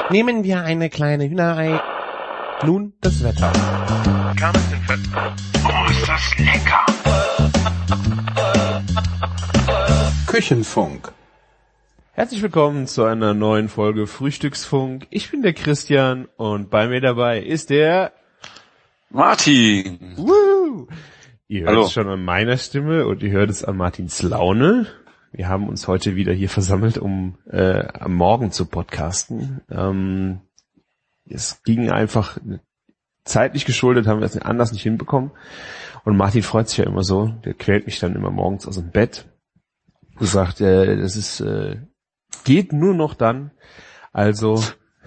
Nehmen wir eine kleine Hühnerei. Nun das Wetter. Oh, ist das lecker! Küchenfunk. Herzlich willkommen zu einer neuen Folge Frühstücksfunk. Ich bin der Christian und bei mir dabei ist der Martin! Woo! Ihr hört Hallo. es schon an meiner Stimme und ihr hört es an Martins Laune. Wir haben uns heute wieder hier versammelt, um am Morgen zu podcasten. Es ging einfach zeitlich geschuldet, haben wir es anders nicht hinbekommen. Und Martin freut sich ja immer so, der quält mich dann immer morgens aus dem Bett und sagt, das ist geht nur noch dann. Also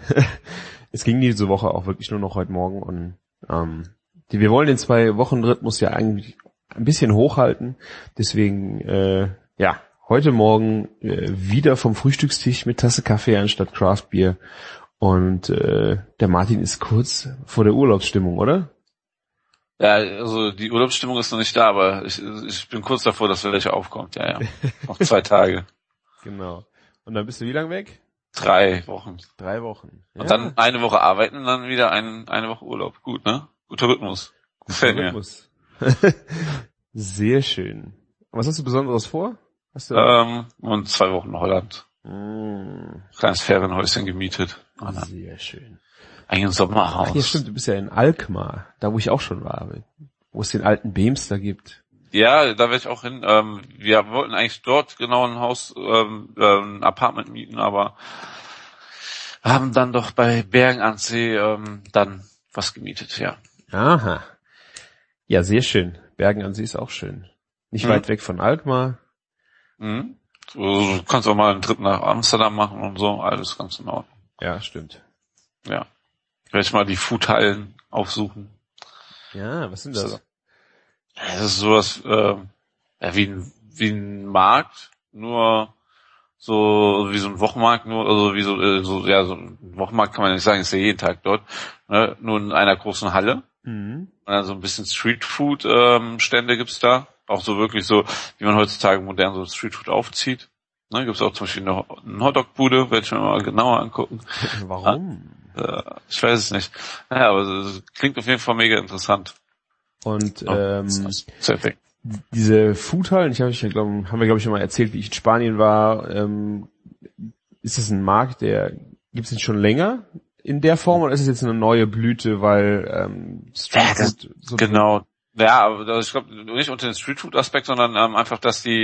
es ging diese Woche auch wirklich nur noch heute Morgen und wir wollen den 2-Wochen-Rhythmus ja eigentlich ein bisschen hochhalten. Deswegen heute Morgen wieder vom Frühstückstisch mit Tasse Kaffee anstatt Craft Beer. Und der Martin ist kurz vor der Urlaubsstimmung, oder? Ja, also die Urlaubsstimmung ist noch nicht da, aber ich bin kurz davor, dass welche aufkommt. Ja. Noch 2 Tage. Genau. Und dann bist du wie lange weg? 3 Wochen. 3 Wochen. Ja. Und dann eine Woche arbeiten und dann wieder eine Woche Urlaub. Gut, ne? Guter Rhythmus. Gefällt mir. Rhythmus. Sehr schön. Was hast du Besonderes vor? Und 2 Wochen in Holland. Kleines Ferienhäuschen gemietet. Und dann Sehr schön. ein Sommerhaus. Ach ja, stimmt, du bist ja in Alkmaar, da wo ich auch schon war, wo es den alten Beemster gibt. Ja, da werde ich auch hin. Wir wollten eigentlich dort genau ein Haus, ein Apartment mieten, aber haben dann doch bei Bergen an See dann was gemietet, ja. Aha. Ja, sehr schön. Bergen an See ist auch schön. Nicht weit weg von Alkmaar. Mhm. Du kannst auch mal einen Trip nach Amsterdam machen und so, alles ganz in Ordnung. Ja, stimmt. Ja. Werde ich mal die Foodhallen aufsuchen. Ja, was sind das? Das ist sowas wie ein Markt, nur so wie so ein Wochenmarkt, nur also wie so ein Wochenmarkt kann man nicht sagen, ist ja jeden Tag dort, ne? Nur in einer großen Halle. Mhm. Und dann so ein bisschen Streetfood Stände gibt's da, auch so wirklich so, wie man heutzutage modern so Streetfood aufzieht. Ne, gibt's auch zum Beispiel eine Hotdog-Bude, werde ich mir mal genauer angucken. Warum? Ich weiß es nicht. Ja, aber es klingt auf jeden Fall mega interessant. Und Setting. diese Foodhallen, haben wir glaube ich schon mal erzählt, wie ich in Spanien war, ist es ein Markt, gibt's den schon länger in der Form oder ist es jetzt eine neue Blüte, weil Streetfood so genau. Ja, aber ich glaube nicht unter den Streetfood-Aspekt, sondern einfach, dass die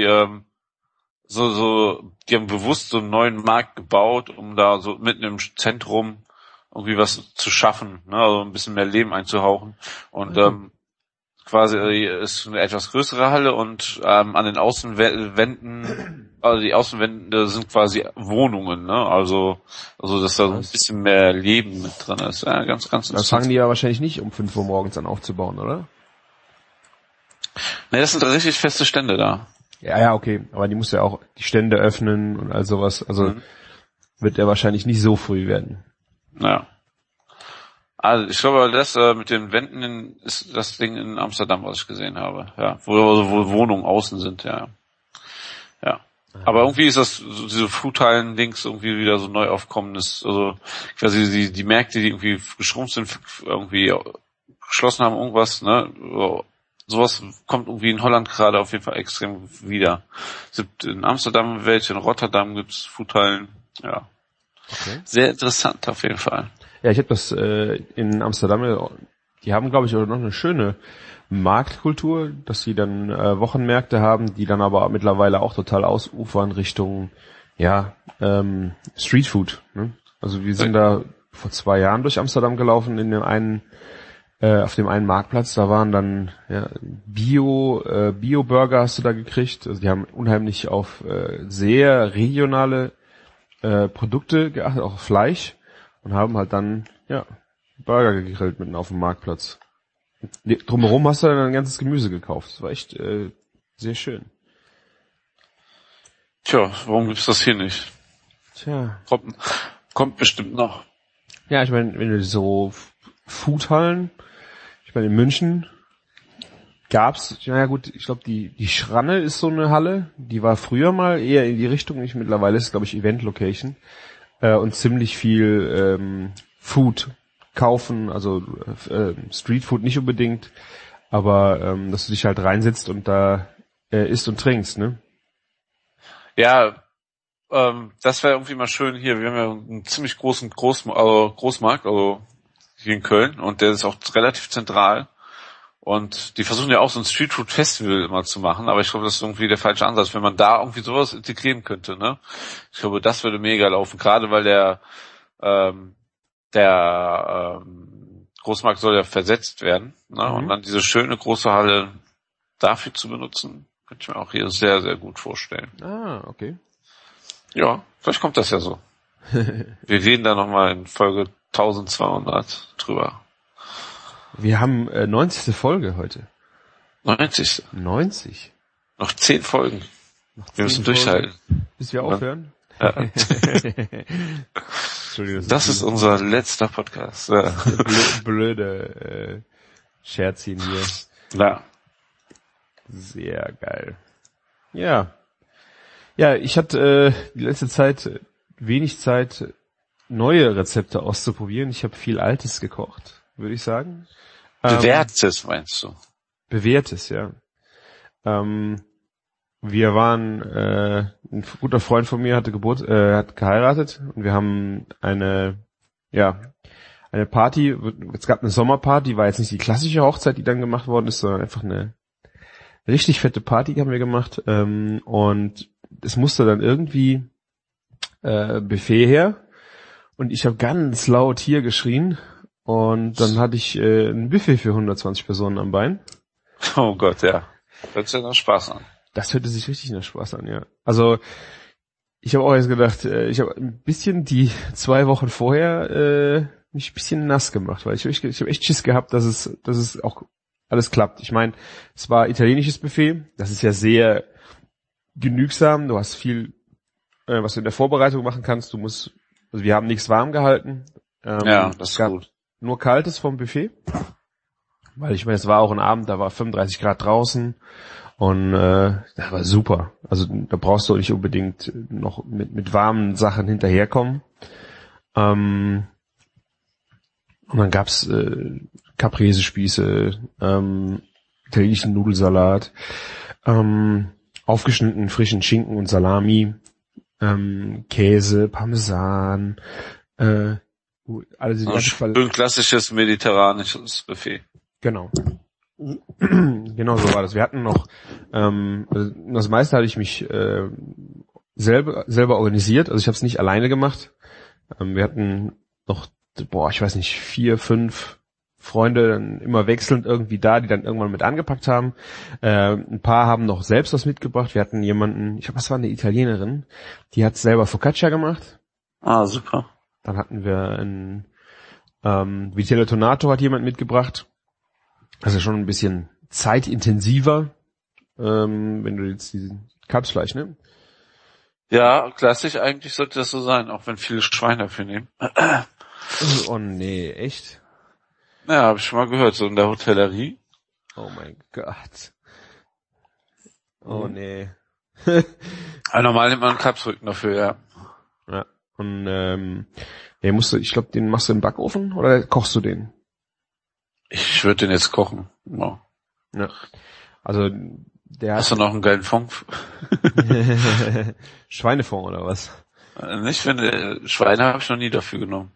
die haben bewusst so einen neuen Markt gebaut, um da so mitten im Zentrum irgendwie was zu schaffen, ne, also ein bisschen mehr Leben einzuhauchen. Und quasi ist eine etwas größere Halle und an den Außenwänden, also die Außenwände sind quasi Wohnungen, ne, also dass da so ein bisschen mehr Leben mit drin ist. Ja, ganz, ganz Das interessant. fangen die ja wahrscheinlich nicht um 5 Uhr morgens an aufzubauen, oder? Ne, das sind richtig feste Stände da. Ja, okay. Aber die muss ja auch die Stände öffnen und all sowas. Also wird er wahrscheinlich nicht so früh werden. Ja. Also ich glaube, das mit den Wänden ist das Ding in Amsterdam, was ich gesehen habe. Ja, wo Wohnungen außen sind, ja. Ja. Aber irgendwie ist das so, diese Foodhallen-Dings irgendwie wieder so neu aufkommendes, also quasi die Märkte, die irgendwie geschrumpft sind, irgendwie geschlossen haben, irgendwas, ne? Sowas kommt irgendwie in Holland gerade auf jeden Fall extrem wieder. Es gibt in Amsterdam welche, in Rotterdam gibt's Foodhallen, ja. Okay. Sehr interessant auf jeden Fall. Ja, ich habe das in Amsterdam, die haben glaube ich auch noch eine schöne Marktkultur, dass sie dann Wochenmärkte haben, die dann aber mittlerweile auch total ausufern Richtung Streetfood. Ne? Also wir sind da vor 2 Jahren durch Amsterdam gelaufen in dem einen auf dem einen Marktplatz, da waren dann Bio-Burger hast du da gekriegt. Also die haben unheimlich auf sehr regionale Produkte geachtet, auch auf Fleisch und haben halt dann Burger gegrillt mitten auf dem Marktplatz. Drumherum hast du dann ein ganzes Gemüse gekauft. Das war echt sehr schön. Tja, warum gibt's das hier nicht? Tja. Kommt bestimmt noch. Ja, ich meine, wenn du so Foodhallen, ich meine in München gab's, ich glaube die Schranne ist so eine Halle, die war früher mal eher in die Richtung, mittlerweile ist es glaube ich Event Location. und ziemlich viel Food kaufen, also Streetfood nicht unbedingt, aber dass du dich halt reinsetzt und da isst und trinkst, ne? Ja, das wäre irgendwie mal schön hier. Wir haben ja einen ziemlich großen Großmarkt, also hier in Köln, und der ist auch relativ zentral. Und die versuchen ja auch so ein Streetfood-Festival immer zu machen, aber ich glaube, das ist irgendwie der falsche Ansatz, wenn man da irgendwie sowas integrieren könnte, ne? Ich glaube, das würde mega laufen, gerade weil der Großmarkt soll ja versetzt werden, ne? Und dann diese schöne große Halle dafür zu benutzen, könnte ich mir auch hier sehr, sehr gut vorstellen. Ah, okay. Ja, vielleicht kommt das ja so. Wir reden da nochmal in Folge 1200 drüber. Wir haben 90. Folge heute. 90. 90? Noch 10 Folgen. Wir müssen durchhalten. Bis wir aufhören? Ja. Entschuldigung. Das ist unser letzter Podcast. Ja. Blöde Scherzchen hier. Ja. Sehr geil. Ja. Ja, ich hatte die letzte Zeit wenig Zeit, neue Rezepte auszuprobieren. Ich habe viel Altes gekocht, würde ich sagen. Bewährtes, meinst du? Bewährtes, ja. Wir waren, ein guter Freund von mir hat geheiratet und wir haben eine Party, es gab eine Sommerparty, war jetzt nicht die klassische Hochzeit, die dann gemacht worden ist, sondern einfach eine richtig fette Party haben wir gemacht, und es musste dann irgendwie Buffet her und ich habe ganz laut hier geschrien und dann hatte ich ein Buffet für 120 Personen am Bein. Oh Gott, ja. Hört sich ja noch Spaß an. Das hörte sich richtig nach Spaß an, ja. Also ich habe auch jetzt gedacht, ich habe ein bisschen die 2 Wochen vorher mich ein bisschen nass gemacht, weil ich habe echt Schiss gehabt, dass es auch alles klappt. Ich meine, es war italienisches Buffet, das ist ja sehr genügsam, du hast viel, was du in der Vorbereitung machen kannst, also wir haben nichts warm gehalten. Ja, das ist gut. Nur Kaltes vom Buffet, weil ich meine, es war auch ein Abend, da war 35 Grad draußen und das war super. Also da brauchst du nicht unbedingt noch mit warmen Sachen hinterherkommen. Und dann gab's Caprese-Spieße, italienischen Nudelsalat, aufgeschnittenen frischen Schinken und Salami, Käse, Parmesan, also schön klassisches mediterranisches Buffet. Genau. Genau so war das. Wir hatten noch, also das meiste hatte ich mich selber organisiert, also ich habe es nicht alleine gemacht. Wir hatten noch, ich weiß nicht, 4, 5 Freunde dann immer wechselnd irgendwie da, die dann irgendwann mit angepackt haben. Ein paar haben noch selbst was mitgebracht. Wir hatten jemanden, was war eine Italienerin, die hat selber Focaccia gemacht. Ah, super. Dann hatten wir ein Vitello Tonato hat jemand mitgebracht. Also schon ein bisschen zeitintensiver, wenn du jetzt diesen Kalbsfleisch, ne? Ja, klassisch eigentlich sollte das so sein, auch wenn viele Schweine dafür nehmen. Oh nee, echt? Ja, habe ich schon mal gehört, so in der Hotellerie. Oh mein Gott. Oh nee. Aber normal nimmt man einen Kalbsrücken dafür, ja. Ja. Und ich glaube, den machst du im Backofen oder kochst du den? Ich würde den jetzt kochen. Ja. Ja. Also Hast du noch einen geilen Fond? Schweinefond oder was? Nicht, wenn Schweine habe ich noch nie dafür genommen.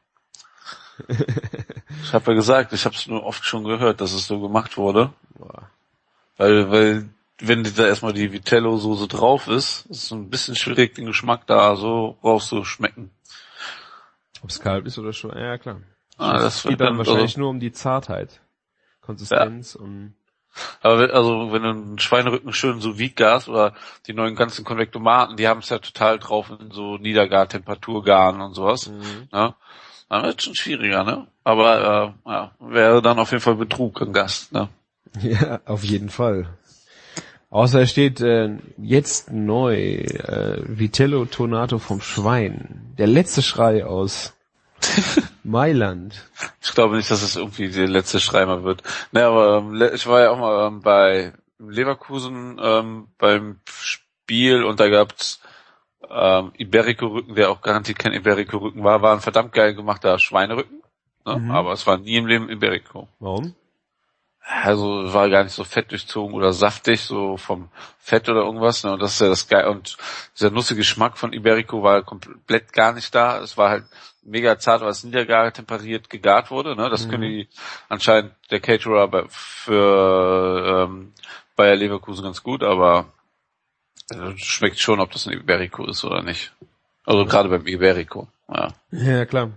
Ich habe ja gesagt, ich habe es nur oft schon gehört, dass es so gemacht wurde. Boah. Weil wenn da erstmal die Vitello-Soße drauf ist es ein bisschen schwierig, den Geschmack da so rauszuschmecken. Ob es kalt ist oder schon, ja klar. Das geht dann wahrscheinlich nur um die Zartheit, Konsistenz und... Aber wenn du einen Schweinerücken schön so Gas oder die neuen ganzen Konvektomaten, die haben es ja total drauf in so Niedergartemperaturgaren und sowas. Ne? Dann wird es schon schwieriger, ne? Aber wäre dann auf jeden Fall Betrug im Gast, ne? Ja, auf jeden Fall. Außer es steht jetzt neu Vitello Tonato vom Schwein. Der letzte Schrei aus Mailand. Ich glaube nicht, dass es irgendwie der letzte Schreimer wird. Ne, aber ich war ja auch mal bei Leverkusen beim Spiel und da gab's Iberico-Rücken, der auch garantiert kein Iberico-Rücken war ein verdammt geil gemachter Schweinerücken. Ne? Aber es war nie im Leben Iberico. Warum? Also war gar nicht so fett durchzogen oder saftig, so vom Fett oder irgendwas. Ne? Und das ist ja das Geil. Und dieser nussige Geschmack von Iberico war komplett gar nicht da. Es war halt mega zart, weil es niedergart temperiert gegart wurde. Ne? Das können die anscheinend der Caterer für Bayer Leverkusen ganz gut, aber schmeckt schon, ob das ein Iberico ist oder nicht. Also gerade beim Iberico. Ja, klar.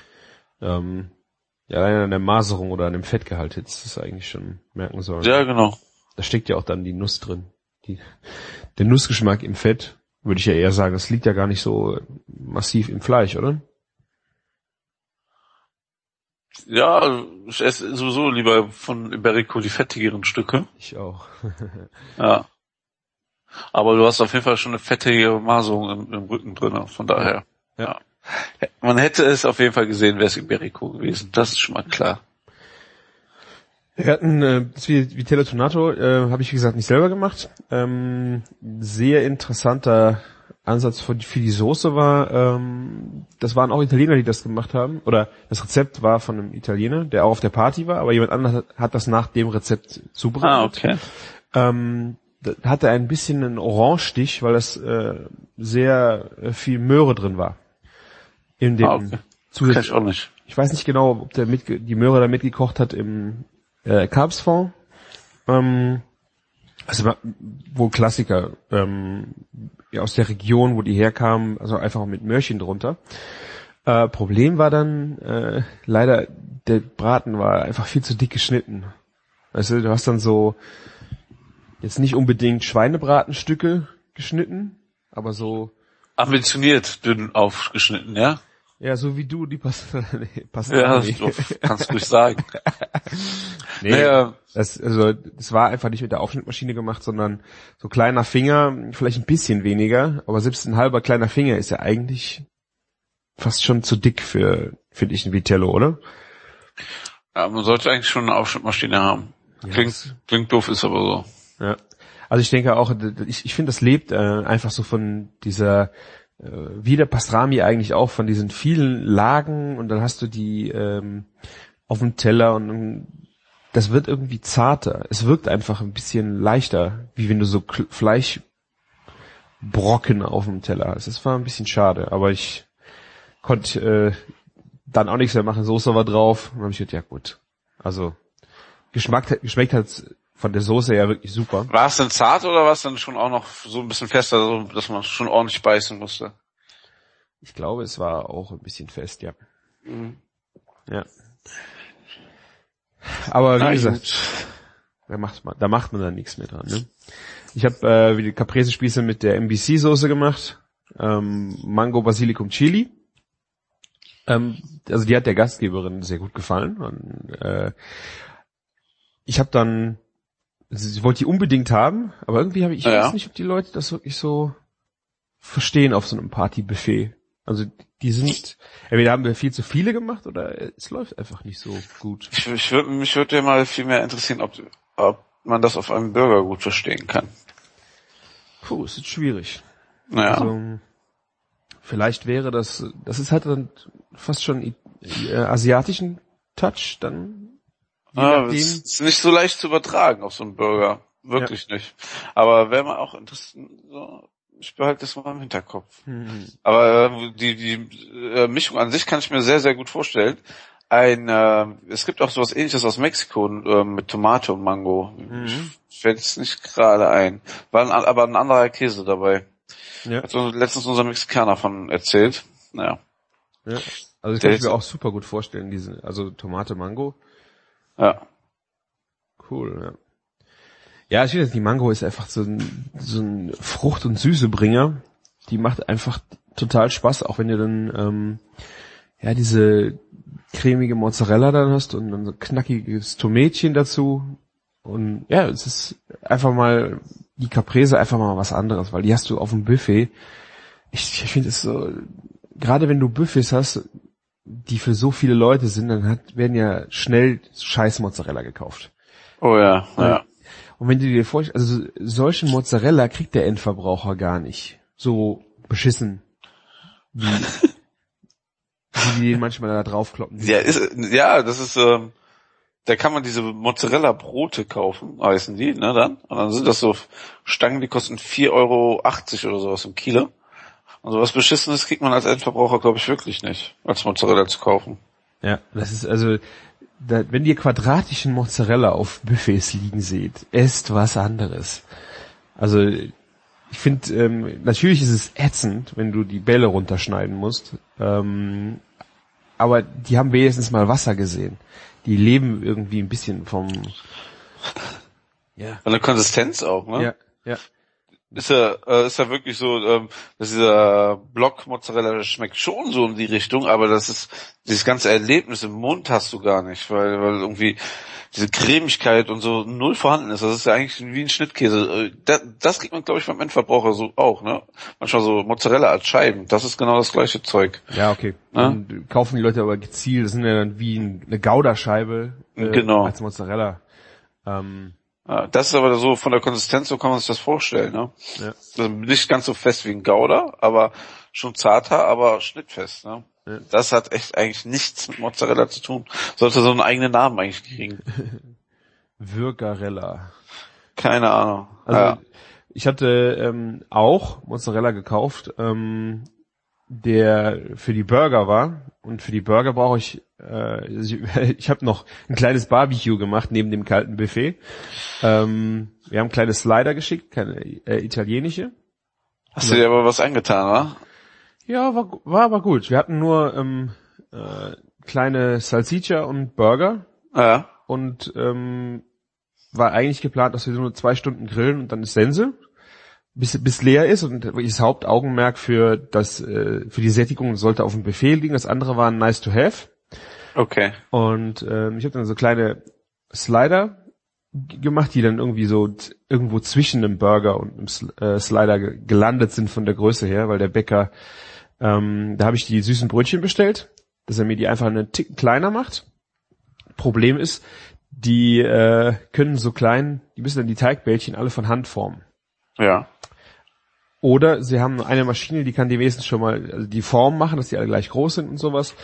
Ja, allein an der Maserung oder an dem Fettgehalt hättest du es eigentlich schon merken sollen. Ja, genau. Da steckt ja auch dann die Nuss drin. Der Nussgeschmack im Fett, würde ich ja eher sagen, das liegt ja gar nicht so massiv im Fleisch, oder? Ja, ich esse sowieso lieber von Iberico die fettigeren Stücke. Ich auch. Ja. Aber du hast auf jeden Fall schon eine fettige Maserung im Rücken drin, von daher. Ja. Man hätte es auf jeden Fall gesehen, wäre es Iberico gewesen. Das ist schon mal klar. Wir hatten das Vitello Tonato, habe ich wie gesagt nicht selber gemacht. Sehr interessanter Ansatz für die Soße war, das waren auch Italiener, die das gemacht haben. Oder das Rezept war von einem Italiener, der auch auf der Party war, aber jemand anderes hat das nach dem Rezept zubereitet. Okay. Da hatte ein bisschen einen Orangestich, weil das sehr viel Möhre drin war. In dem Okay. Kenn ich auch nicht. Ich weiß nicht genau, ob der die Möhre da mitgekocht hat im Carbsfond. Also war wohl Klassiker aus der Region, wo die herkamen, also einfach mit Möhrchen drunter. Problem war dann leider, der Braten war einfach viel zu dick geschnitten. Also du hast dann so jetzt nicht unbedingt Schweinebratenstücke geschnitten, aber so ambitioniert dünn aufgeschnitten, ja? Ja, so wie du die Pasta. Ja, das kannst du ruhig sagen. Nee, das war einfach nicht mit der Aufschnittmaschine gemacht, sondern so kleiner Finger, vielleicht ein bisschen weniger, aber selbst ein halber kleiner Finger ist ja eigentlich fast schon zu dick für dich ein Vitello, oder? Ja, man sollte eigentlich schon eine Aufschnittmaschine haben. Klingt doof, ist aber so. Ja. Also ich denke auch, ich finde, das lebt einfach so von dieser wie der Pastrami eigentlich auch, von diesen vielen Lagen, und dann hast du die auf dem Teller und das wird irgendwie zarter. Es wirkt einfach ein bisschen leichter, wie wenn du so Fleischbrocken auf dem Teller hast. Das war ein bisschen schade, aber ich konnte dann auch nichts mehr machen. Soße war drauf und dann habe ich gedacht, ja gut. Also geschmeckt hat von der Soße ja wirklich super. War es denn zart oder war es dann schon auch noch so ein bisschen fester, so, dass man schon ordentlich beißen musste? Ich glaube, es war auch ein bisschen fest, ja. Mhm. Ja. Aber wie gesagt, da macht man dann nichts mehr dran, ne? Ich habe wie die Caprese-Spieße mit der MBC-Soße gemacht. Mango, Basilikum, Chili. Also die hat der Gastgeberin sehr gut gefallen. Und, ich habe dann, sie wollte die unbedingt haben, aber irgendwie ich weiß nicht, ob die Leute das wirklich so verstehen auf so einem Partybuffet. Also die sind, entweder haben wir viel zu viele gemacht oder es läuft einfach nicht so gut. Mich würde ja mal viel mehr interessieren, ob man das auf einem Burger gut verstehen kann. Puh, es ist schwierig. Naja. Also, vielleicht wäre das ist halt dann fast schon asiatischen Touch dann. Das ist nicht so leicht zu übertragen auf so einen Burger. Wirklich nicht. Aber wäre mal auch interessant, so, ich behalte das mal im Hinterkopf. Aber die Mischung an sich kann ich mir sehr, sehr gut vorstellen. Es gibt auch sowas Ähnliches aus Mexiko mit Tomate und Mango. Ich fällt es nicht gerade ein. Aber ein anderer Käse dabei. Ja. Hat letztens unser Mexikaner von erzählt. Naja. Ja. Also das kann ich mir auch super gut vorstellen, also Tomate, Mango. Ja. Cool, ja. Ja, ich finde, die Mango ist einfach so ein Frucht- und Süßebringer. Die macht einfach total Spaß, auch wenn du dann diese cremige Mozzarella dann hast und dann so knackiges Tomätchen dazu. Und ja, es ist einfach mal die Caprese einfach mal was anderes, weil die hast du auf dem Buffet. Ich finde es so, gerade wenn du Buffets hast, die für so viele Leute sind, dann werden ja schnell scheiß Mozzarella gekauft. Oh ja, ja. Und wenn du dir vorstellst, also solchen Mozzarella kriegt der Endverbraucher gar nicht. So beschissen, wie die den manchmal da draufkloppen. Das ist, da kann man diese Mozzarella-Brote kaufen, heißen die, ne, dann. Und dann sind das so Stangen, die kosten 4,80 € oder sowas im Kilo. Und sowas Beschissenes kriegt man als Endverbraucher, glaube ich, wirklich nicht, als Mozzarella zu kaufen. Ja, das ist also, wenn ihr quadratischen Mozzarella auf Buffets liegen seht, esst was anderes. Also, ich finde, natürlich ist es ätzend, wenn du die Bälle runterschneiden musst, aber die haben wenigstens mal Wasser gesehen. Die leben irgendwie ein bisschen vom... Ja. Von der Konsistenz auch, ne? Ja. Ist ja wirklich so, dass dieser Block Mozzarella schmeckt schon so in die Richtung, aber dieses ganze Erlebnis im Mund hast du gar nicht, weil irgendwie diese Cremigkeit und so null vorhanden ist. Das ist ja eigentlich wie ein Schnittkäse. Das kriegt man, glaube ich, beim Endverbraucher so auch, ne? Manchmal so Mozzarella als Scheiben. Das ist genau das gleiche Zeug. Ja, okay. Dann kaufen die Leute aber gezielt. Das sind ja dann wie eine Gouda-Scheibe genau. als Mozzarella. Das ist aber so von der Konsistenz, so kann man sich das vorstellen, ne? Ja. Also nicht ganz so fest wie ein Gouda, aber schon zarter, aber schnittfest, ne? Ja. Das hat echt eigentlich nichts mit Mozzarella zu tun. Sollte so einen eigenen Namen eigentlich kriegen. Würgarella. Keine Ahnung. Also ich hatte auch Mozzarella gekauft, der für die Burger war. Und für die Burger brauche ich habe noch ein kleines Barbecue gemacht neben dem kalten Buffet. Wir haben kleine Slider geschickt, keine italienische. Hast du dir aber was angetan, wa? Ja, war aber gut. Wir hatten nur kleine Salsiccia und Burger. Ja. Und war eigentlich geplant, dass wir nur 2 Stunden grillen und dann ist Sense, bis leer ist, und das Hauptaugenmerk für die Sättigung sollte auf dem Buffet liegen. Das andere war nice to have. Okay. Und ich habe dann so kleine Slider gemacht, die dann irgendwie so irgendwo zwischen einem Burger und einem Slider gelandet sind von der Größe her, weil der Bäcker, da habe ich die süßen Brötchen bestellt, dass er mir die einfach einen Ticken kleiner macht. Problem ist, die können so klein, die müssen dann die Teigbällchen alle von Hand formen. Ja. Oder sie haben eine Maschine, die kann die wenigstens schon mal die Form machen, dass die alle gleich groß sind und sowas.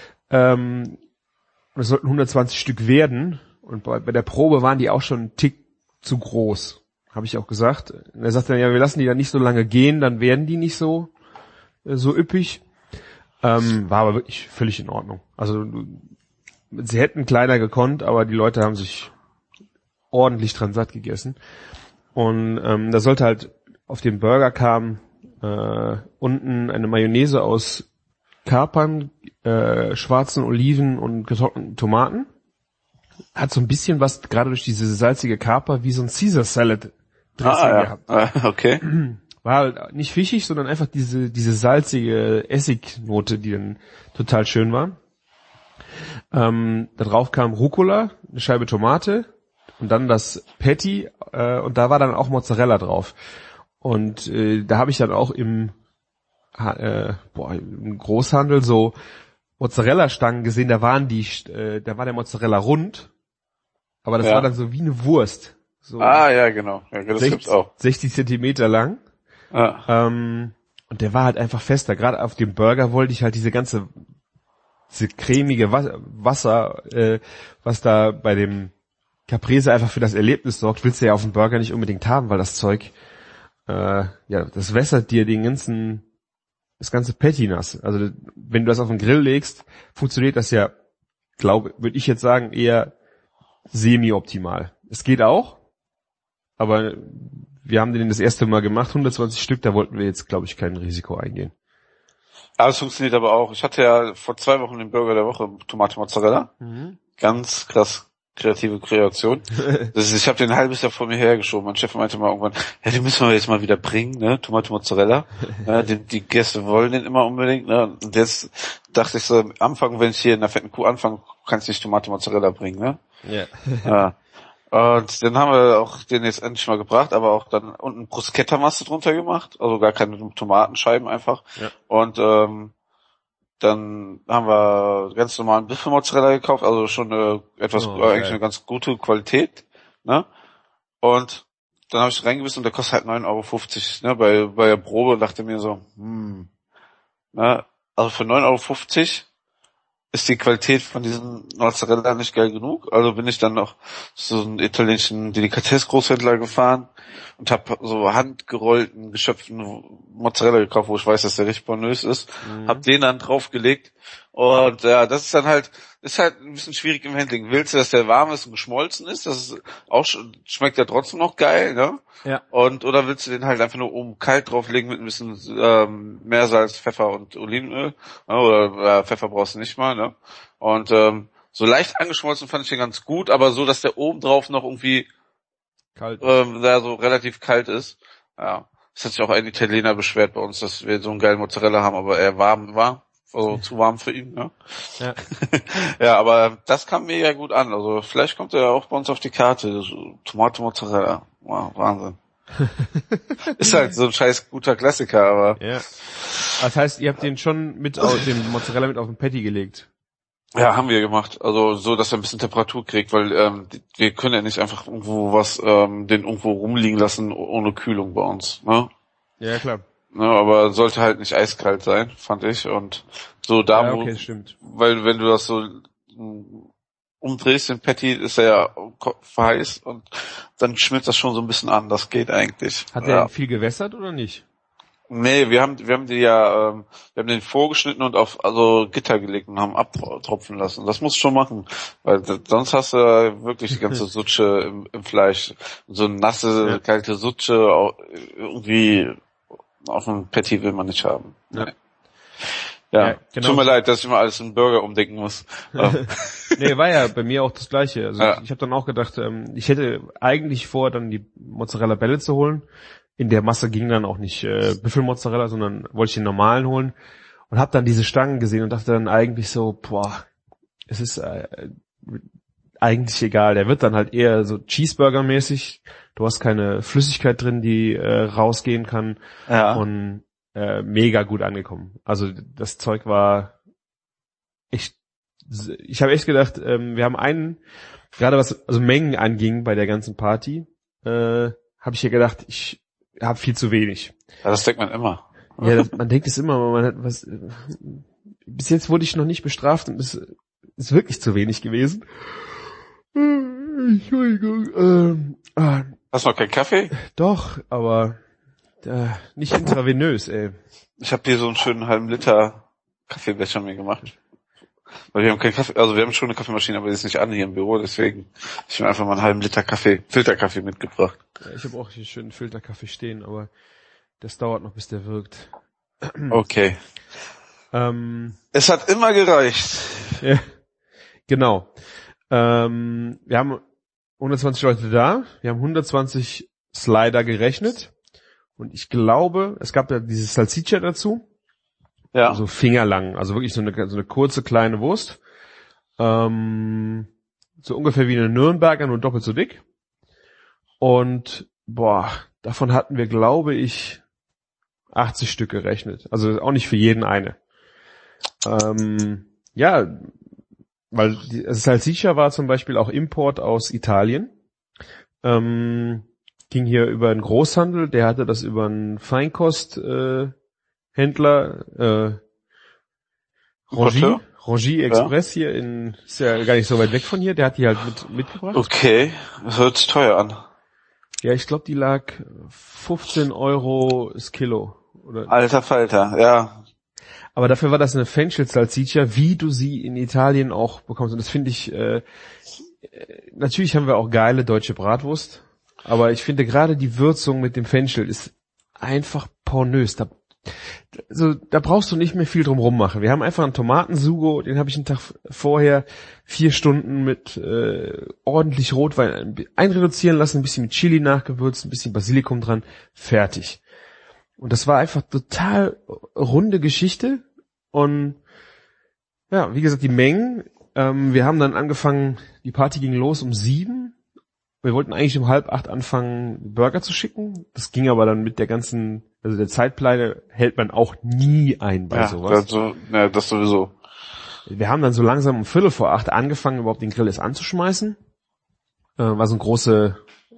Es sollten 120 Stück werden. Und bei der Probe waren die auch schon einen Tick zu groß. Habe ich auch gesagt. Und er sagte dann, ja, wir lassen die dann nicht so lange gehen, dann werden die nicht so üppig. War aber wirklich völlig in Ordnung. Also sie hätten kleiner gekonnt, aber die Leute haben sich ordentlich dran satt gegessen. Und da sollte halt auf dem Burger kam unten eine Mayonnaise aus Kapern, schwarzen Oliven und getrockneten Tomaten. Hat so ein bisschen was, gerade durch diese salzige Kaper, wie so ein Caesar Salad Dressing gehabt. Okay. War halt nicht fischig, sondern einfach diese salzige Essignote, die dann total schön war. Da drauf kam Rucola, eine Scheibe Tomate und dann das Patty und da war dann auch Mozzarella drauf. Und da habe ich dann auch im Großhandel so Mozzarella-Stangen gesehen, da war der Mozzarella rund, aber das war dann so wie eine Wurst. So ja, genau. Ja, das gibt's auch. 60 Zentimeter lang. Ja. Und der war halt einfach fester. Gerade auf dem Burger wollte ich halt diese cremige Wasser, was da bei dem Caprese einfach für das Erlebnis sorgt, willst du ja auf dem Burger nicht unbedingt haben, weil das Zeug, das wässert dir das ganze Patty nass. Also wenn du das auf den Grill legst, funktioniert das ja, würde ich jetzt sagen, eher semi-optimal. Es geht auch, aber wir haben den das erste Mal gemacht, 120 Stück, da wollten wir jetzt, glaube ich, kein Risiko eingehen. Aber es funktioniert aber auch. Ich hatte ja vor 2 Wochen den Burger der Woche, Tomate Mozzarella. Mhm. Ganz krass. Kreative Kreation. Ich habe den ein halbes Jahr vor mir hergeschoben. Mein Chef meinte mal irgendwann, ja, den müssen wir jetzt mal wieder bringen, ne? Tomate Mozzarella. Die Gäste wollen den immer unbedingt, ne? Und jetzt dachte ich so, am Anfang, wenn ich hier in der fetten Kuh anfange, kannst du nicht Tomate Mozzarella bringen, ne? Ja. Und dann haben wir auch den jetzt endlich mal gebracht, aber auch dann unten Bruschetta-Masse drunter gemacht, also gar keine Tomatenscheiben einfach. Ja. Und dann haben wir ganz normalen Büffelmozzarella gekauft, also schon eigentlich eine ganz gute Qualität, ne? Und dann habe ich reingebissen und der kostet halt 9,50 €, ne, bei der Probe, und dachte mir so, ne, also für 9,50 € ist die Qualität von diesem Mozzarella nicht geil genug. Also bin ich dann noch zu einem italienischen Delikatesse-Großhändler gefahren und habe so handgerollten, geschöpften Mozzarella gekauft, wo ich weiß, dass der richtig pornös ist. Hab den dann draufgelegt. Und ja, das ist dann halt, ist halt ein bisschen schwierig im Handling. Willst du, dass der warm ist und geschmolzen ist? Das ist auch, schmeckt ja trotzdem noch geil, ne? Ja. Oder willst du den halt einfach nur oben kalt drauflegen mit ein bisschen Meersalz, Pfeffer und Olivenöl? Ja, oder Pfeffer brauchst du nicht mal, ne? Und so leicht angeschmolzen fand ich den ganz gut, aber so, dass der oben drauf noch irgendwie Kalt. da so relativ kalt ist. Ja. Es hat sich auch ein Italiener beschwert bei uns, dass wir so einen geilen Mozzarella haben, aber er warm war. Also zu warm für ihn, ne? Ja. Ja, aber das kam mega gut an. Also vielleicht kommt er ja auch bei uns auf die Karte. So, Tomate Mozzarella. Wow, Wahnsinn. Ist halt so ein scheiß guter Klassiker, aber. Ja. Das heißt, ihr habt den schon den Mozzarella mit auf den Patty gelegt. Ja, haben wir gemacht. Also so, dass er ein bisschen Temperatur kriegt, weil wir können ja nicht einfach irgendwo den irgendwo rumliegen lassen ohne Kühlung bei uns, ne? Ja, klar. Ne, aber sollte halt nicht eiskalt sein, fand ich. Und so da, ja, okay, stimmt. Weil wenn du das so umdrehst, den Patty, ist er ja heiß und dann schmilzt das schon so ein bisschen an. Das geht eigentlich. Hat der viel gewässert oder nicht? Nee, wir haben den vorgeschnitten und auf Gitter gelegt und haben abtropfen lassen. Das musst du schon machen, weil sonst hast du wirklich die ganze Sutsche im Fleisch. So eine nasse, kalte Sutsche irgendwie auf dem Patty will man nicht haben. Ja. Ja, genau. Tut mir leid, dass ich mal alles in Burger umdenken muss. Nee, war ja bei mir auch das Gleiche. Also ich habe dann auch gedacht, ich hätte eigentlich vor, dann die Mozzarella-Bälle zu holen. In der Masse ging dann auch nicht Büffelmozzarella, sondern wollte ich den normalen holen. Und habe dann diese Stangen gesehen und dachte dann eigentlich so, es ist eigentlich egal. Der wird dann halt eher so Cheeseburger-mäßig. Du hast keine Flüssigkeit drin, die rausgehen kann. Ja. Und mega gut angekommen. Also das Zeug war echt, ich habe echt gedacht, wir haben gerade was Mengen anging bei der ganzen Party, habe ich ja gedacht, ich habe viel zu wenig. Ja, das denkt man immer. Ja, man denkt es immer, aber man hat bis jetzt wurde ich noch nicht bestraft und es ist wirklich zu wenig gewesen. Entschuldigung. Hast du noch keinen Kaffee? Doch, aber nicht intravenös, ey. Ich habe hier so einen schönen halben Liter Kaffeebecher mir gemacht. Weil wir haben keinen Kaffee, also wir haben schon eine Kaffeemaschine, aber die ist nicht an hier im Büro, deswegen habe ich mir einfach mal einen halben Liter Filterkaffee mitgebracht. Ja, ich habe auch hier schönen Filterkaffee stehen, aber das dauert noch, bis der wirkt. Okay. Es hat immer gereicht. Ja, genau. Wir haben 120 Leute da, wir haben 120 Slider gerechnet. Und ich glaube, es gab ja dieses Salsiccia dazu. Ja. So fingerlang, also wirklich so eine kurze kleine Wurst. So ungefähr wie eine Nürnberger, nur doppelt so dick. Und davon hatten wir, glaube ich, 80 Stück gerechnet. Also auch nicht für jeden eine. Ja, weil das Salsiccia war zum Beispiel auch Import aus Italien. Ging hier über einen Großhandel, der hatte das über einen Feinkosthändler, Rangy Express hier ist ja gar nicht so weit weg von hier, der hat die halt mitgebracht. Okay, das hört sich teuer an. Ja, ich glaube, die lag 15 € das Kilo. Oder? Alter Falter, ja. Aber dafür war das eine Fenchel-Salsiccia, wie du sie in Italien auch bekommst. Und das finde ich, natürlich haben wir auch geile deutsche Bratwurst. Aber ich finde gerade die Würzung mit dem Fenchel ist einfach pornös. Da brauchst du nicht mehr viel drum rummachen. Wir haben einfach einen Tomatensugo, den habe ich einen Tag vorher 4 Stunden mit ordentlich Rotwein einreduzieren lassen, ein bisschen mit Chili nachgewürzt, ein bisschen Basilikum dran, fertig. Und das war einfach total runde Geschichte. Und ja, wie gesagt, die Mengen. Wir haben dann angefangen, die Party ging los um 7. Wir wollten eigentlich um 7:30 anfangen, Burger zu schicken. Das ging aber dann mit der ganzen, also der Zeitpläne hält man auch nie ein bei sowas. Das sowieso. Wir haben dann so langsam um 7:45 angefangen, überhaupt den Grill erst anzuschmeißen. War so ein große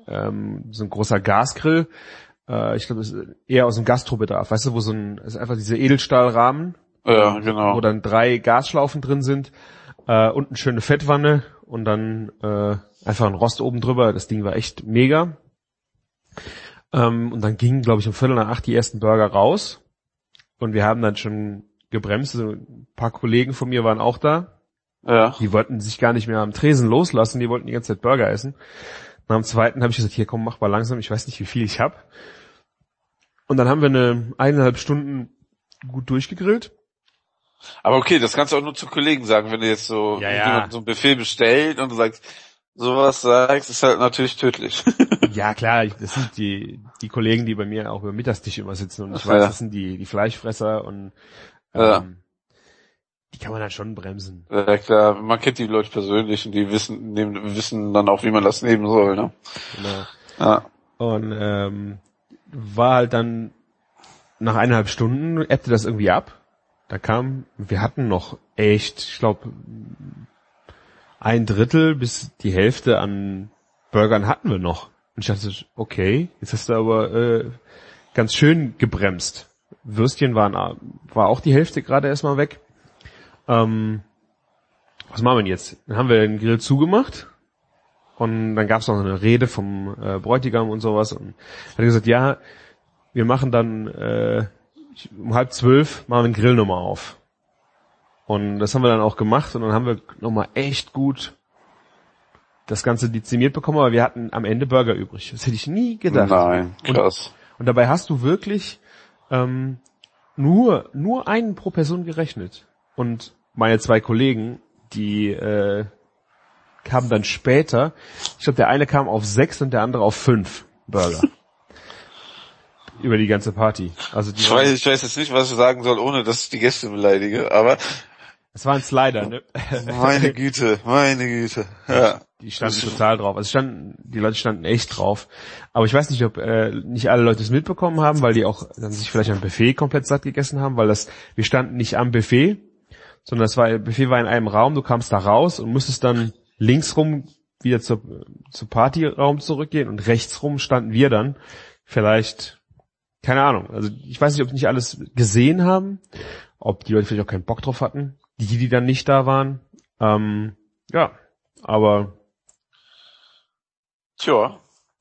so ein großer Gasgrill. Ich glaube, das ist eher aus dem Gastrobedarf. Weißt du, wo ist einfach diese Edelstahlrahmen, Ja, genau. wo dann 3 Gasschlaufen drin sind, und eine schöne Fettwanne und dann einfach ein Rost oben drüber. Das Ding war echt mega. Und dann gingen, glaube ich, um 7:45 die ersten Burger raus. Und wir haben dann schon gebremst. Also ein paar Kollegen von mir waren auch da. Ja. Die wollten sich gar nicht mehr am Tresen loslassen. Die wollten die ganze Zeit Burger essen. Nach dem zweiten habe ich gesagt, hier komm, mach mal langsam. Ich weiß nicht, wie viel ich hab. Und dann haben wir 1,5 Stunden gut durchgegrillt. Aber okay, das kannst du auch nur zu Kollegen sagen, wenn du jetzt so jemand so ein Buffet bestellt und du sagst, ist halt natürlich tödlich. Ja, klar, das sind die Kollegen, die bei mir auch über Mittagstisch immer sitzen und ich weiß, das sind die Fleischfresser und die kann man dann schon bremsen. Ja klar, man kennt die Leute persönlich und die wissen dann auch, wie man das nehmen soll, ne? Genau. Ja. Und war halt dann nach 1,5 Stunden ebbte das irgendwie ab. Wir hatten noch echt, ich glaube, 1/3 bis die Hälfte an Burgern hatten wir noch. Und ich dachte, okay, jetzt hast du aber ganz schön gebremst. Würstchen war auch die Hälfte gerade erstmal weg. Was machen wir denn jetzt? Dann haben wir den Grill zugemacht und dann gab es noch eine Rede vom Bräutigam und sowas und er hat gesagt, ja, wir machen dann um 11:30 machen wir den Grill nochmal auf. Und das haben wir dann auch gemacht und dann haben wir nochmal echt gut das Ganze dezimiert bekommen, aber wir hatten am Ende Burger übrig. Das hätte ich nie gedacht. Nein, krass. Und dabei hast du wirklich nur einen pro Person gerechnet. Und meine 2 Kollegen, die kamen dann später, ich glaube der eine kam auf 6 und der andere auf 5 Burger. Über die ganze Party. Also Ich weiß jetzt nicht, was ich sagen soll, ohne dass ich die Gäste beleidige, aber es war ein Slider, ne? Meine Güte. Ja. Die standen total drauf. Also die Leute standen echt drauf. Aber ich weiß nicht, ob nicht alle Leute es mitbekommen haben, weil die auch dann sich vielleicht am Buffet komplett satt gegessen haben, weil wir standen nicht am Buffet, sondern Buffet war in einem Raum, du kamst da raus und musstest dann links rum wieder zu Partyraum zurückgehen und rechts rum standen wir dann. Vielleicht, keine Ahnung, also ich weiß nicht, ob nicht alles gesehen haben, ob die Leute vielleicht auch keinen Bock drauf hatten, die dann nicht da waren. Ja, aber Tja,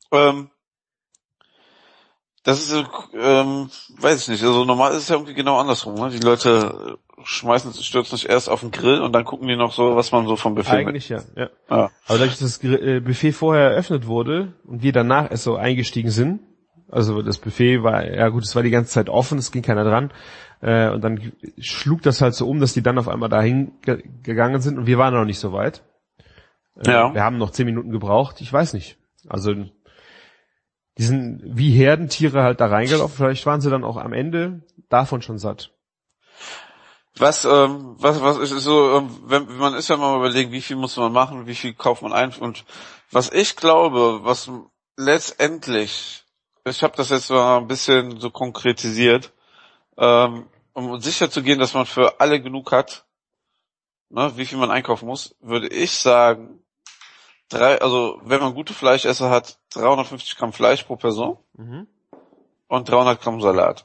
das ist so, weiß ich nicht, also normal ist es ja irgendwie genau andersrum, ne? Die Leute stürzen sich erst auf den Grill und dann gucken die noch so, was man so vom Buffet eigentlich ja. Aber dadurch, dass das Buffet vorher eröffnet wurde und wir danach erst so eingestiegen sind, also das Buffet war, ja gut, es war die ganze Zeit offen, es ging keiner dran, und dann schlug das halt so um, dass die dann auf einmal dahin gegangen sind und wir waren noch nicht so weit. Ja. Wir haben noch 10 Minuten gebraucht, ich weiß nicht. Also die sind wie Herdentiere halt da reingelaufen, vielleicht waren sie dann auch am Ende davon schon satt. Was ist so, wenn man ist ja mal überlegen, wie viel muss man machen, wie viel kauft man ein und was ich glaube, was letztendlich, ich habe das jetzt mal ein bisschen so konkretisiert, um sicher zu gehen, dass man für alle genug hat, ne, wie viel man einkaufen muss, würde ich sagen, wenn man gute Fleischesser hat, 350 Gramm Fleisch pro Person und 300 Gramm Salat.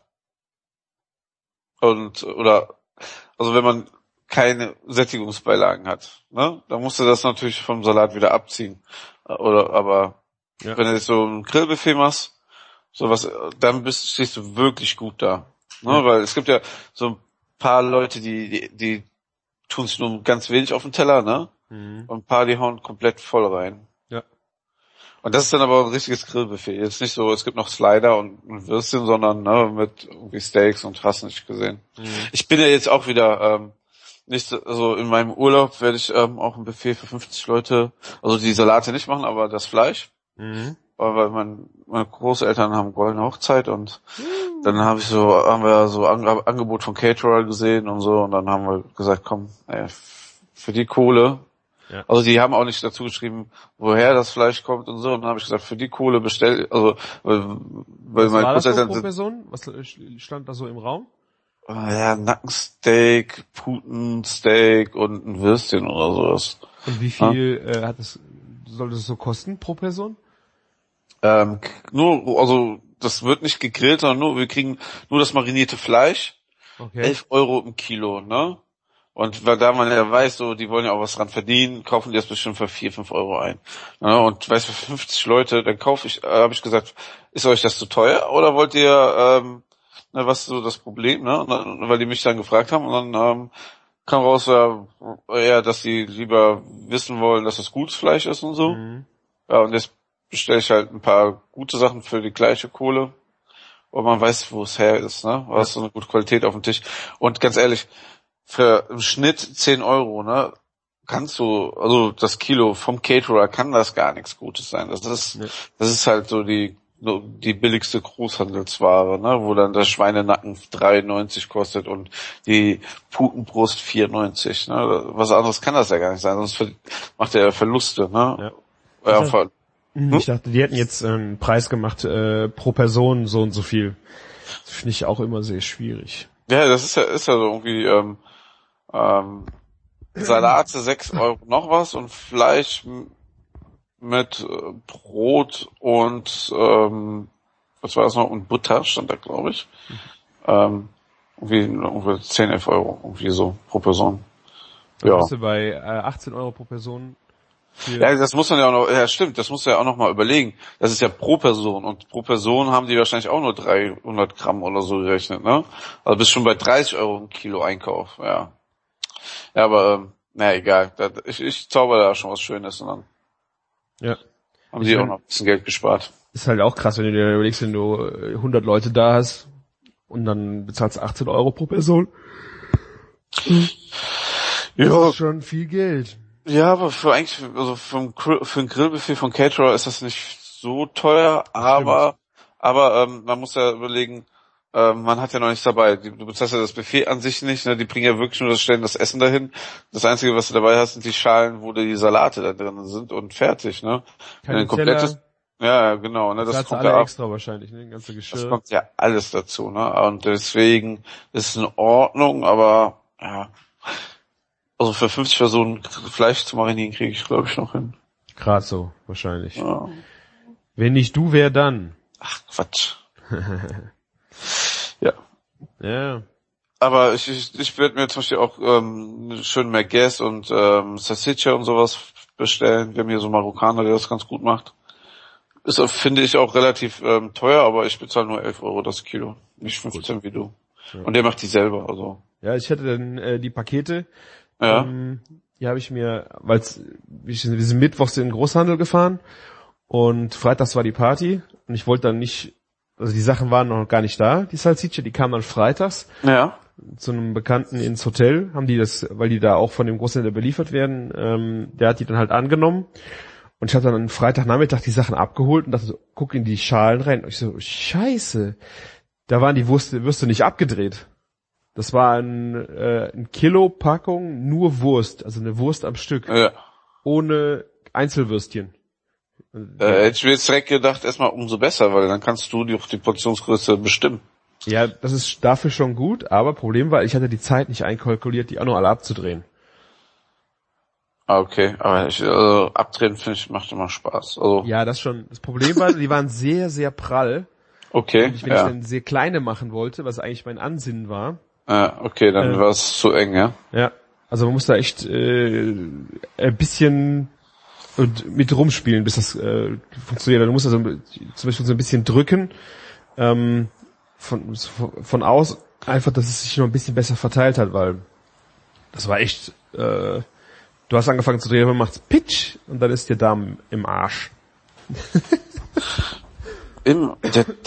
Also wenn man keine Sättigungsbeilagen hat, ne, dann musst du das natürlich vom Salat wieder abziehen. Aber wenn du jetzt so ein Grillbuffet machst, sowas, dann stehst du wirklich gut da. Ne, weil es gibt ja so ein paar Leute, die tun sich nur ganz wenig auf den Teller, ne? Und ein paar, die hauen komplett voll rein. Ja. Und das ist dann aber ein richtiges Grillbuffet. Jetzt nicht so, es gibt noch Slider und Würstchen, sondern ne, mit irgendwie Steaks und hast nicht gesehen. Ich bin ja jetzt auch wieder nicht so, also in meinem Urlaub werde ich auch ein Buffet für 50 Leute, also die Salate nicht machen, aber das Fleisch. Weil meine Großeltern haben goldene Hochzeit und dann haben wir so Angebot von Caterer gesehen und so und dann haben wir gesagt, komm, für die Kohle. Ja. Also die haben auch nicht dazu geschrieben, woher das Fleisch kommt und so. Und dann habe ich gesagt, für die Kohle bestell, also weil meine Großeltern pro Person? Was stand da so im Raum? Ja, Nackensteak, Putensteak und ein Würstchen oder sowas. Und wie viel sollte es so kosten pro Person? Also das wird nicht gegrillt, sondern wir kriegen nur das marinierte Fleisch. Okay. 11 Euro im Kilo, ne? Und weil da man ja weiß, so, die wollen ja auch was dran verdienen, kaufen die das bestimmt für 4, 5 Euro ein. Ne? Und weißt du, für 50 Leute, dann habe ich gesagt, ist euch das zu teuer oder wollt ihr, was ist so das Problem, ne? Und dann, weil die mich dann gefragt haben und dann kam raus, ja, dass die lieber wissen wollen, dass das gutes Fleisch ist und so. Mhm. Ja, und jetzt bestelle ich halt ein paar gute Sachen für die gleiche Kohle. Und man weiß, wo es her ist, ne? Du hast so eine gute Qualität auf dem Tisch. Und ganz ehrlich, für im Schnitt 10 Euro, ne? Also das Kilo vom Caterer kann das gar nichts Gutes sein. Das ist halt so die billigste Großhandelsware, ne? Wo dann der Schweinenacken 3,90 kostet und die Putenbrust 4,90, ne? Was anderes kann das ja gar nicht sein, sonst macht er ja Verluste, ne? Ja. Ich dachte, die hätten jetzt einen Preis gemacht pro Person so und so viel. Das finde ich auch immer sehr schwierig. Ja, das ist ja so irgendwie Salate 6 Euro noch was und Fleisch mit Brot und was war das noch? Und Butter stand da, glaube ich. Irgendwie 10, 11 Euro, irgendwie so pro Person. Ja. Bist du bei 18 Euro pro Person? Ja, das muss man ja auch noch, ja stimmt, das musst du ja auch noch mal überlegen. Das ist ja pro Person und pro Person haben die wahrscheinlich auch nur 300 Gramm oder so gerechnet, ne? Also bist schon bei 30 Euro im Kilo Einkauf, ja. Ja, aber, egal. Ich zauber da schon was Schönes und dann haben die auch noch ein bisschen Geld gespart. Ist halt auch krass, wenn du dir überlegst, wenn du 100 Leute da hast und dann bezahlst 18 Euro pro Person. Das ist schon viel Geld. Ja, aber für ein Grillbuffet von Caterer ist das nicht so teuer, aber man muss ja überlegen, man hat ja noch nichts dabei. Du bezahlst ja das Buffet an sich nicht, ne? Die bringen ja wirklich nur das Essen dahin. Das Einzige, was du dabei hast, sind die Schalen, wo die Salate da drin sind und fertig, ne? Ein komplettes, ja, genau, ne? Das kommt ja extra wahrscheinlich, ne? Ganze Geschirr. Das kommt ja alles dazu, ne? Und deswegen ist es in Ordnung, aber ja. Also für 50 Personen Fleisch zu marinieren kriege ich, glaube ich, noch hin. Gerade so, wahrscheinlich. Ja. Wenn nicht du, wer dann? Ach, Quatsch. Ja. Ja. Aber ich werde mir zum Beispiel auch schön Merguez und Salsiccia und sowas bestellen. Wir haben hier so Marokkaner, der das ganz gut macht. Ist, finde ich, auch relativ teuer, aber ich bezahle nur 11 Euro das Kilo. Nicht 15 wie du. Ja. Und der macht die selber, also. Ja, ich hätte dann die Pakete. Ja. Die habe ich mir, wir sind mittwochs in den Großhandel gefahren und freitags war die Party und ich wollte dann nicht, also die Sachen waren noch gar nicht da, die Salsiccia, die kamen dann freitags. Ja. Zu einem Bekannten ins Hotel, haben die das, weil die da auch von dem Großhändler beliefert werden, der hat die dann halt angenommen und ich habe dann am Freitagnachmittag die Sachen abgeholt und dachte so, guck in die Schalen rein und ich so, scheiße, da waren die Würste nicht abgedreht. Das war ein Kilo Packung nur Wurst, also eine Wurst am Stück. Ja. Ohne Einzelwürstchen. Hätte ich mir jetzt direkt gedacht, erstmal umso besser, weil dann kannst du die Portionsgröße bestimmen. Ja, das ist dafür schon gut, aber Problem war, ich hatte die Zeit nicht einkalkuliert, die auch noch alle abzudrehen. Okay, aber abdrehen, finde ich, macht immer Spaß. Also. Ja, das schon. Das Problem war, die waren sehr, sehr prall. Okay, wenn ich dann sehr kleine machen wollte, was eigentlich mein Ansinnen war. Okay, dann war es zu eng, ja? Ja, also man muss da echt ein bisschen mit rumspielen, bis das funktioniert. Du musst also zum Beispiel so ein bisschen drücken von aus, einfach, dass es sich noch ein bisschen besser verteilt hat, weil das war echt, du hast angefangen zu drehen, man macht's Pitch und dann ist der Darm im Arsch. Im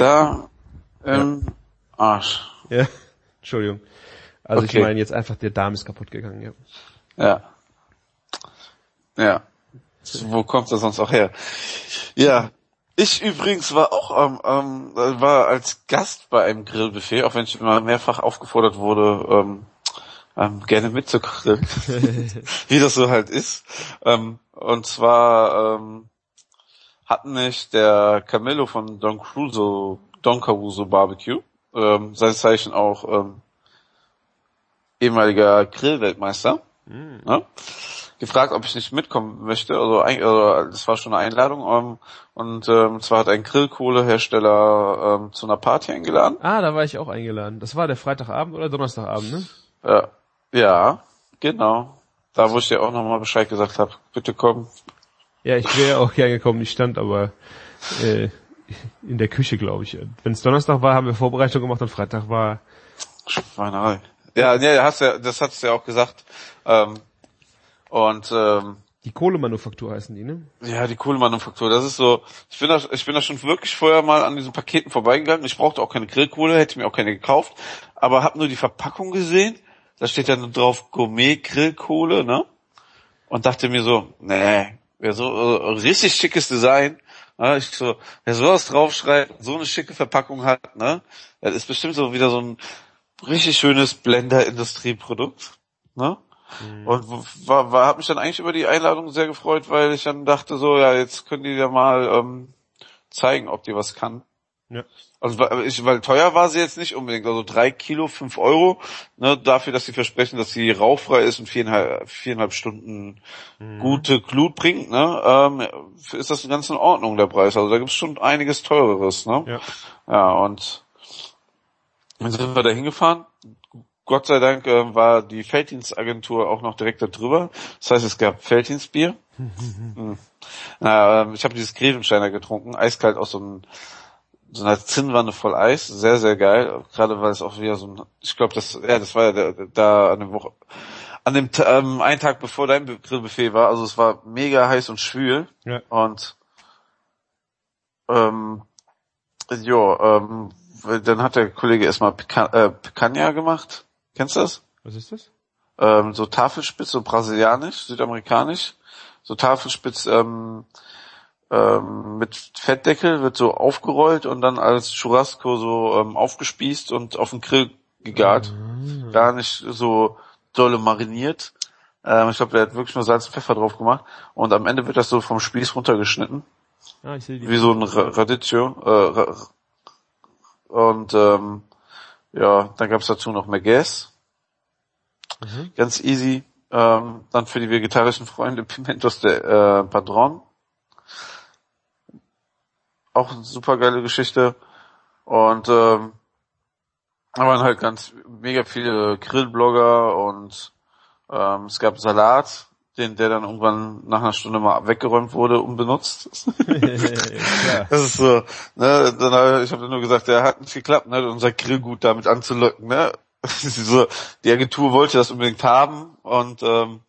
Arsch. Ja, Entschuldigung. Also okay. Ich meine jetzt einfach, der Darm ist kaputt gegangen, ja. Ja. Ja. Wo kommt das sonst auch her? Ja. Ich übrigens war auch war als Gast bei einem Grillbuffet, auch wenn ich immer mehrfach aufgefordert wurde, gerne mitzugrillen. Wie das so halt ist. Und zwar hat mich der Camillo von Don Caruso Barbecue, sein Zeichen auch ehemaliger Grillweltmeister, ne? gefragt, ob ich nicht mitkommen möchte. Also das war schon eine Einladung. Und zwar hat ein Grillkohlehersteller zu einer Party eingeladen. Ah, da war ich auch eingeladen. Das war der Freitagabend oder Donnerstagabend, ne? Ja, genau. Da, wo ich dir auch nochmal Bescheid gesagt habe, bitte komm. Ja, ich wäre auch gerne gekommen. Ich stand aber in der Küche, glaube ich. Wenn es Donnerstag war, haben wir Vorbereitung gemacht und Freitag war... Schweinerei. Ja, das hast du ja auch gesagt. Die Kohlemanufaktur heißen die, ne? Ja, die Kohlemanufaktur, das ist so, ich bin da schon wirklich vorher mal an diesen Paketen vorbeigegangen. Ich brauchte auch keine Grillkohle, hätte mir auch keine gekauft, aber habe nur die Verpackung gesehen. Da steht dann drauf Gourmet-Grillkohle, ne? Und dachte mir so, nee, wer so richtig schickes Design, ne? Wer sowas draufschreibt, so eine schicke Verpackung hat, ne? Das ist bestimmt so wieder so ein richtig schönes Blender-Industrieprodukt, ne? Und hat mich dann eigentlich über die Einladung sehr gefreut, weil ich dann dachte so, ja, jetzt können die ja mal zeigen, ob die was kann. Ja. Also weil teuer war sie jetzt nicht unbedingt, also 3 Kilo, 5 Euro, ne, dafür, dass sie versprechen, dass sie rauchfrei ist und 4,5 Stunden gute Glut bringt, ne, ist das ganz in Ordnung, der Preis. Also da gibt's schon einiges Teureres, ne. Ja. Ja, und dann sind wir da hingefahren. Gott sei Dank war die Felddienstagentur auch noch direkt da drüber. Das heißt, es gab Felddienstbier. Ich habe dieses Grevensteiner getrunken, eiskalt aus so einer Zinnwanne voll Eis. Sehr, sehr geil. Gerade weil es auch wieder so ein, ich glaube, das war ja da an dem einen Tag bevor dein Grillbuffet war. Also es war mega heiß und schwül. Ja. Und dann hat der Kollege erstmal Picanha gemacht. Kennst du das? Was ist das? So Tafelspitz, so brasilianisch, südamerikanisch. So Tafelspitz mit Fettdeckel, wird so aufgerollt und dann als Churrasco so aufgespießt und auf den Grill gegart. Gar nicht so dolle mariniert. Ich glaube, der hat wirklich nur Salz und Pfeffer drauf gemacht. Und am Ende wird das so vom Spieß runtergeschnitten. Ah, ich sehe die. Wie so ein Radicchio. Und dann gab's dazu noch Merguez. Ganz easy. Dann für die vegetarischen Freunde Pimentos de Padron. Auch eine super geile Geschichte. Und da waren halt ganz mega viele Grillblogger und es gab Salat, der dann irgendwann nach einer Stunde mal weggeräumt wurde, unbenutzt. Ja. Das ist so, ne, ich habe nur gesagt, der hat nicht geklappt, ne, unser Grillgut damit anzulocken, ne. So, die Agentur wollte das unbedingt haben und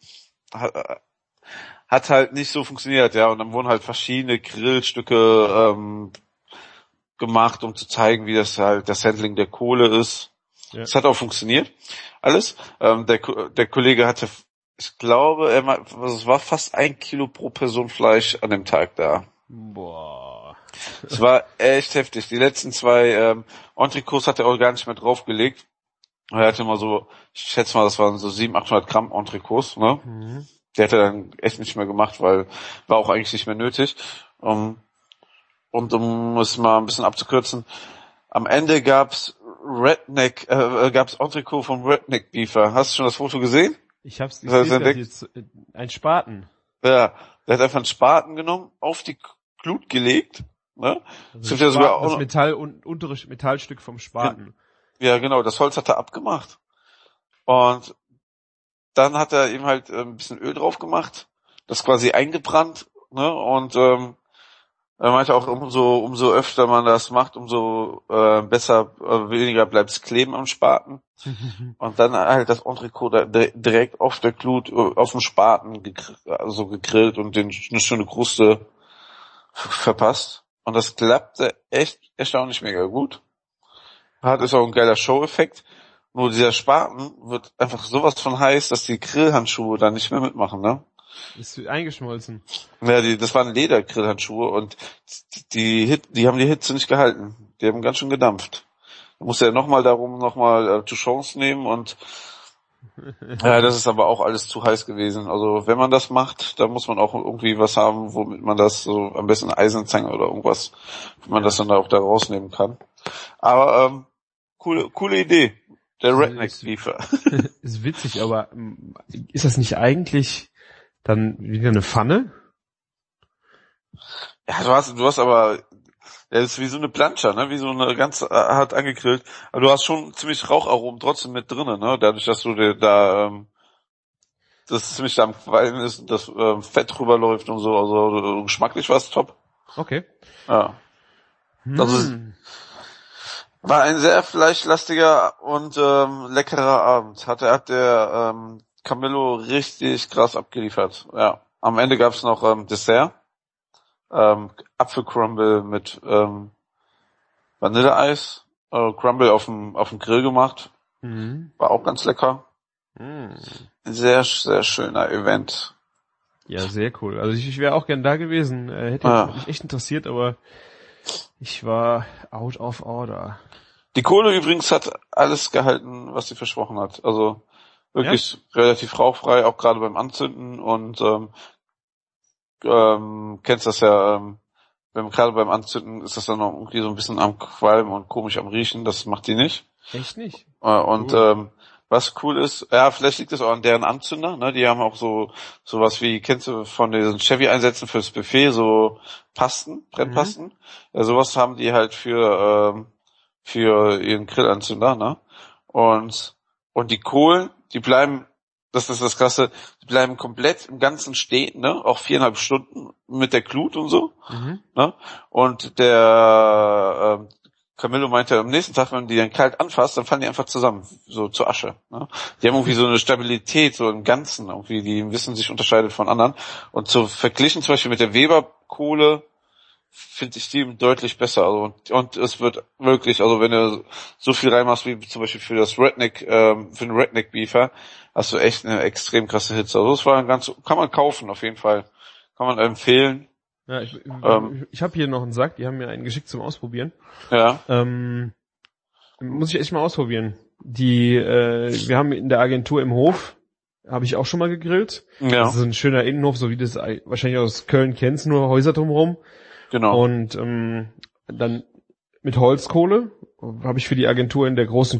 hat halt nicht so funktioniert, ja, und dann wurden halt verschiedene Grillstücke gemacht, um zu zeigen, wie das halt das Handling der Kohle ist. Ja. Das hat auch funktioniert, alles. Der Kollege hatte, ich glaube, es war fast 1 Kilo pro Person Fleisch an dem Tag da. Boah. Es war echt heftig. Die letzten 2 Entrecots hat er auch gar nicht mehr draufgelegt. Er hatte mal so, ich schätze mal, das waren so 700-800 Gramm Entrecots, ne? Der hat er dann echt nicht mehr gemacht, weil war auch eigentlich nicht mehr nötig. Und um es mal ein bisschen abzukürzen, am Ende gab's Entrecot vom Redneck Beefer. Hast du schon das Foto gesehen? Ich hab's gesehen, ein Spaten. Ja, der hat einfach einen Spaten genommen, auf die Glut gelegt, ne? Also das, sogar das untere Metallstück vom Spaten. Ja, genau, das Holz hat er abgemacht. Und dann hat er ihm halt ein bisschen Öl drauf gemacht, das quasi eingebrannt, ne? Und er meinte auch, umso öfter man das macht, umso weniger bleibt's kleben am Spaten. Und dann halt das Entrecot direkt auf der Glut, auf dem Spaten gegrillt und den eine schöne Kruste verpasst. Und das klappte echt erstaunlich mega gut. Ist auch ein geiler Show-Effekt. Nur dieser Spaten wird einfach sowas von heiß, dass die Grillhandschuhe da nicht mehr mitmachen, ne? Ist eingeschmolzen. Ja, das waren Ledergrillhandschuhe und die haben die Hitze nicht gehalten. Die haben ganz schön gedampft. Da musste er nochmal Touchons nehmen und ja, das ist aber auch alles zu heiß gewesen. Also wenn man das macht, dann muss man auch irgendwie was haben, womit man das so, am besten Eisenzange oder irgendwas, wie man das dann auch da rausnehmen kann. Aber coole Idee. Der Redneck Beefer. Ist witzig, aber ist das nicht eigentlich Dann wieder eine Pfanne. Ja, du hast aber, ja, das ist wie so eine Plancha, ne, wie so eine ganz hart angegrillt. Aber du hast schon ziemlich Raucharomen trotzdem mit drinnen, ne, dadurch, dass du dir das ziemlich da am Qualmen ist und das Fett rüberläuft und so, also geschmacklich war es top. Okay. Ja. Also war ein sehr fleischlastiger und leckerer Abend. Hat der Camillo richtig krass abgeliefert. Ja. Am Ende gab's noch Dessert. Apfelcrumble mit Vanilleeis. Crumble auf dem Grill gemacht. War auch ganz lecker. Ein sehr, sehr schöner Event. Ja, sehr cool. Also ich wäre auch gern da gewesen. Hätte mich echt interessiert, aber ich war out of order. Die Kohle übrigens hat alles gehalten, was sie versprochen hat. Also wirklich relativ rauchfrei, auch gerade beim Anzünden und kennst das ja, wenn gerade beim Anzünden ist das dann noch irgendwie so ein bisschen am Qualmen und komisch am Riechen, das macht die nicht. Echt nicht? Und Cool. was cool ist, ja, vielleicht liegt es auch an deren Anzünder, ne? Die haben auch sowas wie, kennst du von diesen Chevy-Einsätzen fürs Buffet, so Pasten, Brennpasten? Ja, sowas haben die halt für ihren Grillanzünder, ne? Und die Kohlen, die bleiben, das ist das Krasse, die bleiben komplett im Ganzen stehen, ne? Auch 4,5 Stunden mit der Glut und so, ne? Und der Camillo meinte, am nächsten Tag, wenn die dann kalt anfasst, dann fallen die einfach zusammen, so zur Asche, ne? Die haben irgendwie so eine Stabilität, so im Ganzen, irgendwie, die im Wissen sich unterscheidet von anderen. Und so verglichen zum Beispiel mit der Weber-Kohle, finde ich die deutlich besser. Also und es wird wirklich, also wenn du so viel reinmachst wie zum Beispiel für den Redneck Beefer, hast du echt eine extrem krasse Hitze. Also das war kann man kaufen auf jeden Fall, kann man empfehlen. Ja, ich habe hier noch einen Sack, die haben mir einen geschickt zum Ausprobieren. Ja. Muss ich echt mal ausprobieren. Wir haben in der Agentur im Hof, habe ich auch schon mal gegrillt. Ja. Das ist ein schöner Innenhof, so wie du es wahrscheinlich aus Köln kennst, nur Häuser drumherum. Genau. Und dann mit Holzkohle habe ich für die Agentur in der großen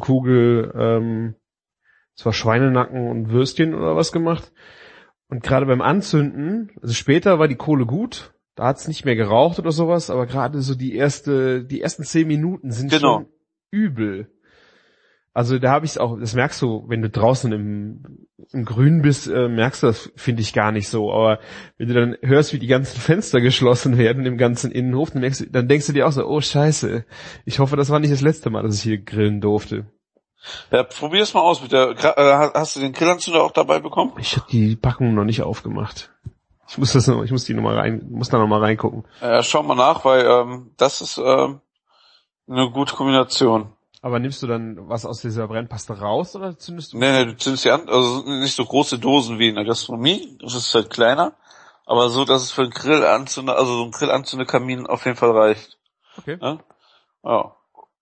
Kugel zwar Schweinenacken und Würstchen oder was gemacht. Und gerade beim Anzünden, also später war die Kohle gut, da hat's nicht mehr geraucht oder sowas, aber gerade so die ersten 10 Minuten sind schon übel. Also da habe ich es auch, das merkst du, wenn du draußen im Grün bist, merkst du das, finde ich, gar nicht so. Aber wenn du dann hörst, wie die ganzen Fenster geschlossen werden im ganzen Innenhof, dann denkst du dir auch so, oh Scheiße, ich hoffe, das war nicht das letzte Mal, dass ich hier grillen durfte. Ja, probier's mal aus mit der, hast du den Grillanzünder auch dabei bekommen? Ich habe die Packung noch nicht aufgemacht. Ich muss da noch mal reingucken. Schau mal nach, weil das ist eine gute Kombination. Aber nimmst du dann was aus dieser Brennpaste raus oder zündest du? Nee, du zündest die an, also nicht so große Dosen wie in der Gastronomie, das ist halt kleiner, aber so, dass es für einen Grillanzünder, also so ein Grillanzünderkamin auf jeden Fall reicht. Okay. Ja? Ja.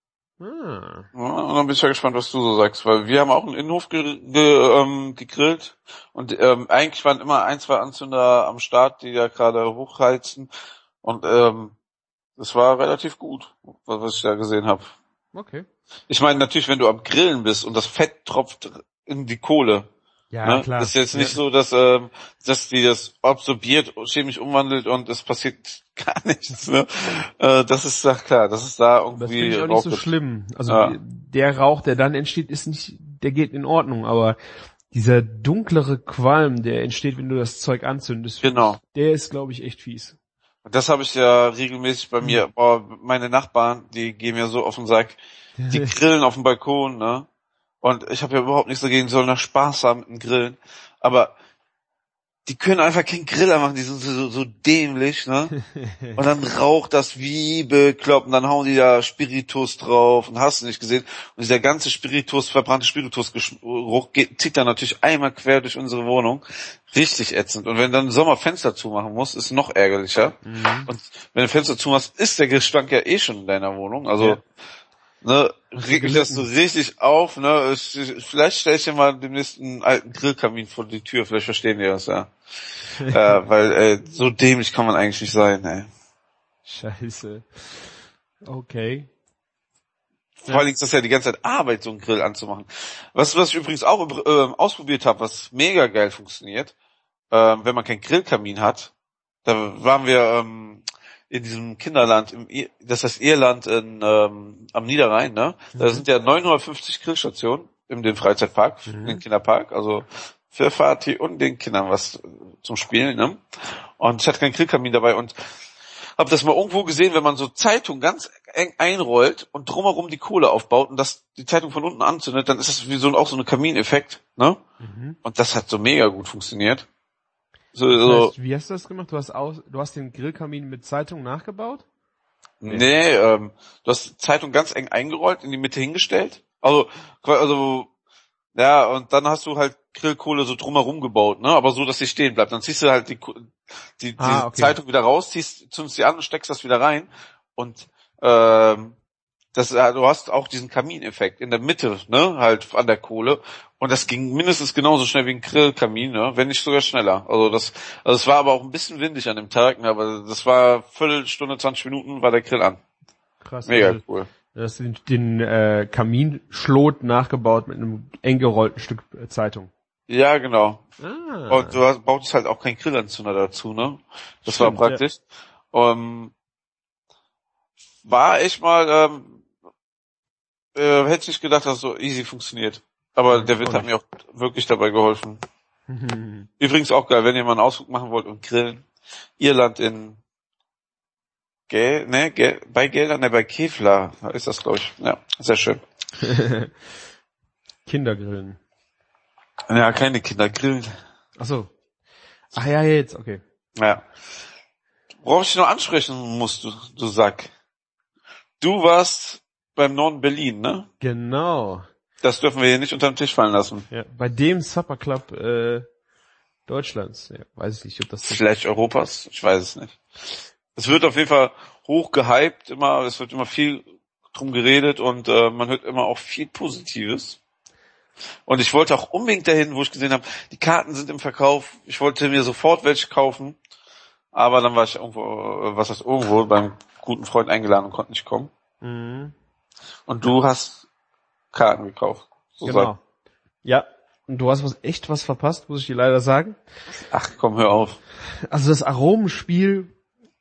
Ah. Ja, und dann bin ich ja gespannt, was du so sagst, weil wir haben auch einen Innenhof gegrillt und eigentlich waren immer 1, 2 Anzünder am Start, die da gerade hochheizen und das war relativ gut, was ich da gesehen habe. Okay. Ich meine natürlich, wenn du am Grillen bist und das Fett tropft in die Kohle, Ja, ne? klar. Das ist jetzt nicht so, dass die das absorbiert, chemisch umwandelt und es passiert gar nichts. Ne? Das ist da klar, das ist da irgendwie. Das finde ich auch nicht so schlimm. Also der Rauch, der dann entsteht, der geht in Ordnung, aber dieser dunklere Qualm, der entsteht, wenn du das Zeug anzündest, genau. Der ist, glaube ich, echt fies. Das habe ich ja regelmäßig bei mir. Meine Nachbarn, die gehen mir so auf den Sack. Die grillen auf dem Balkon, ne? Und ich habe ja überhaupt nichts dagegen, die sollen da Spaß haben mit dem Grillen. Aber die können einfach keinen Griller machen, die sind so dämlich, ne? Und dann raucht das wie bekloppt und dann hauen die da Spiritus drauf und hast du nicht gesehen. Und dieser ganze verbrannte Spiritusgeruch zieht dann natürlich einmal quer durch unsere Wohnung. Richtig ätzend. Und wenn du dann im Sommer Fenster zumachen musst, ist noch ärgerlicher. Und wenn du Fenster zumachst, ist der Gestank ja eh schon in deiner Wohnung. Also, ne, regt mich das so richtig auf, ne? Vielleicht stell ich dir mal demnächst einen alten Grillkamin vor die Tür, vielleicht verstehen die das, ja. Weil so dämlich kann man eigentlich nicht sein, ey. Scheiße. Okay. Vor allen Dingen ist das ja die ganze Zeit Arbeit, so einen Grill anzumachen. Was ich übrigens auch ausprobiert habe, was mega geil funktioniert, wenn man keinen Grillkamin hat, da waren wir in diesem Kinderland, das heißt Irland am Niederrhein, ne? Da sind ja 950 Grillstationen in dem Freizeitpark, den Kinderpark, also für Fatih und den Kindern was zum Spielen, ne? Und ich hatte keinen Grillkamin dabei und habe das mal irgendwo gesehen, wenn man so Zeitung ganz eng einrollt und drumherum die Kohle aufbaut und das die Zeitung von unten anzündet, dann ist das wie auch so ein Kamineffekt, ne? Und das hat so mega gut funktioniert. Das heißt, wie hast du das gemacht? Du hast den Grillkamin mit Zeitung nachgebaut? Nee, du hast die Zeitung ganz eng eingerollt, in die Mitte hingestellt. Also, ja, und dann hast du halt Grillkohle so drumherum gebaut, ne? Aber so, dass sie stehen bleibt. Dann ziehst du halt die okay. Zeitung wieder raus, zündest sie an und steckst das wieder rein. Und du hast auch diesen Kamineffekt in der Mitte, ne, halt an der Kohle. Und das ging mindestens genauso schnell wie ein Grillkamin, ne, wenn nicht sogar schneller. Also es war aber auch ein bisschen windig an dem Tag, ne, aber das war Viertelstunde, 20 Minuten war der Grill an. Krass. Mega cool. Du hast den Kaminschlot nachgebaut mit einem eng gerollten Stück Zeitung. Ja, genau. Ah. Und du brauchst halt auch keinen Grillanzünder dazu, ne? Das Stimmt, war praktisch. Ja. War echt mal, hätte ich nicht gedacht, dass es so easy funktioniert. Aber der Wind hat mir auch wirklich dabei geholfen. Übrigens auch geil, wenn ihr mal einen Ausflug machen wollt und grillen. Irland bei Kevlar ist das, glaube ich. Ja, sehr schön. Kindergrillen. Ja, keine Kinder grillen. Ach so. Ach ja, jetzt, okay. Ja. Worauf ich noch ansprechen muss, du Sack. Du warst beim Norden Berlin, ne? Genau. Das dürfen wir hier nicht unter den Tisch fallen lassen. Ja, bei dem Supper Club Deutschlands. Ja, weiß ich nicht, ob das vielleicht Europas, ich weiß es nicht. Es wird auf jeden Fall hoch gehypt, es wird immer viel drum geredet und man hört immer auch viel Positives. Und ich wollte auch unbedingt dahin, wo ich gesehen habe, die Karten sind im Verkauf. Ich wollte mir sofort welche kaufen, aber dann war ich irgendwo beim guten Freund eingeladen und konnte nicht kommen. Mhm. Und du hast Karten gekauft. So genau. Sagen. Ja, und du hast echt was verpasst, muss ich dir leider sagen. Ach komm, hör auf. Also das Aromenspiel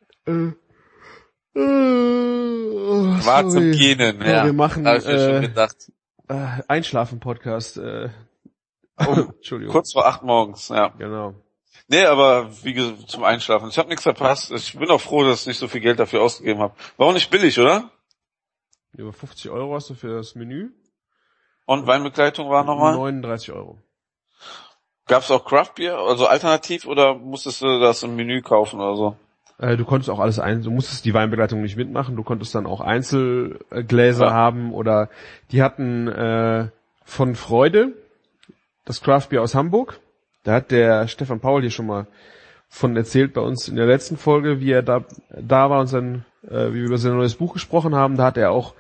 war zum Gähnen, ja. Wir machen hab ich mir schon gedacht. Einschlafen-Podcast. Entschuldigung. Kurz vor 8 morgens, ja. Genau. Nee, aber wie gesagt, zum Einschlafen. Ich habe nichts verpasst. Ich bin auch froh, dass ich nicht so viel Geld dafür ausgegeben habe. War auch nicht billig, oder? Über 50 € hast du für das Menü. Und Weinbegleitung war nochmal? 39 €. Gab's auch Craft Beer, also alternativ, oder musstest du das im Menü kaufen oder so? Du konntest auch alles du musstest die Weinbegleitung nicht mitmachen, du konntest dann auch Einzelgläser haben oder die hatten von Freude das Craft Beer aus Hamburg. Da hat der Stefan Paul hier schon mal von erzählt bei uns in der letzten Folge, wie er da war und wie wir über sein neues Buch gesprochen haben. Da hat er auch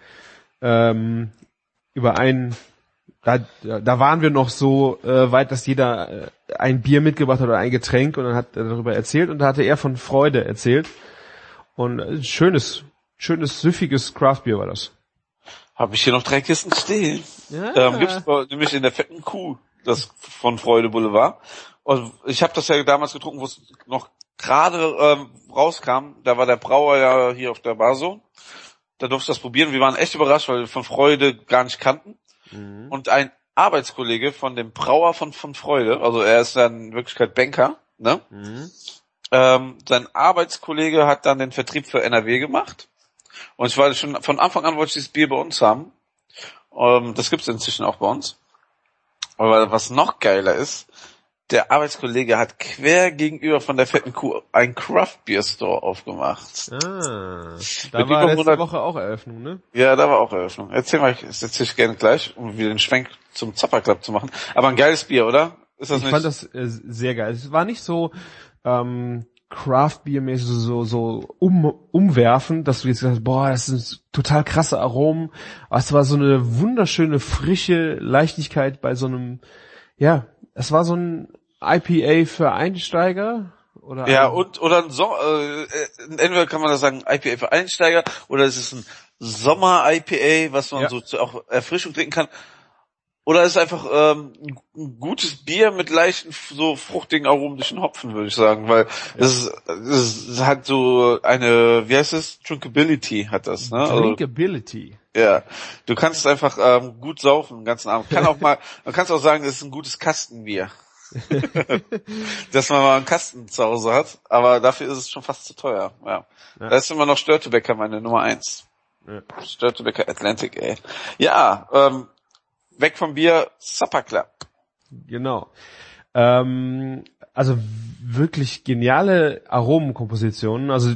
über da waren wir noch so weit, dass jeder ein Bier mitgebracht hat oder ein Getränk und dann hat er darüber erzählt und da hatte er von Freude erzählt und schönes, süffiges Craftbier war das. Habe ich hier noch 3 Kisten stehen. Ja. Gibt's nämlich in der fetten Kuh, das von Freude Boulevard. Und ich habe das ja damals getrunken, wo es noch gerade rauskam. Da war der Brauer ja hier auf der Bar so. Da durfte ich das probieren. Wir waren echt überrascht, weil wir von Freude gar nicht kannten. Mhm. Und ein Arbeitskollege von dem Brauer von Freude, also er ist dann in Wirklichkeit Banker, ne? Mhm. Sein Arbeitskollege hat dann den Vertrieb für NRW gemacht. Und ich war schon von Anfang an, wollte ich dieses Bier bei uns haben. Das gibt's inzwischen auch bei uns. Aber was noch geiler ist, der Arbeitskollege hat quer gegenüber von der fetten Kuh einen Craft Beer Store aufgemacht. Da war letzte Woche auch Eröffnung, ne? Ja, da war auch Eröffnung. Erzähl mal, das erzähl ich gerne gleich, um wieder den Schwenk zum Zapper Club zu machen. Aber ein geiles Bier, oder? Ist das ich fand das sehr geil. Es war nicht so Craft Beer mäßig so umwerfend, dass du jetzt sagst, boah, das sind total krasse Aromen. Aber es war so eine wunderschöne, frische Leichtigkeit bei so einem, ja, es war so ein IPA für Einsteiger oder ja, oder entweder kann man das sagen, IPA für Einsteiger oder es ist ein Sommer-IPA, was man so auch Erfrischung trinken kann. oder ist einfach ein gutes Bier mit leichten, so fruchtigen aromatischen Hopfen, würde ich sagen, weil es hat so eine, wie heißt es? Drinkability hat das, ne? Drinkability. Ja, du kannst es einfach gut saufen den ganzen Abend. Man kann auch sagen, es ist ein gutes Kastenbier. Dass man mal einen Kasten zu Hause hat, aber dafür ist es schon fast zu teuer. Ja. Da ist immer noch Störtebeker meine Nummer 1. Ja. Störtebeker Atlantic, ey. Ja, weg vom Bier, Supper Club. Genau. Also wirklich geniale Aromenkompositionen. Also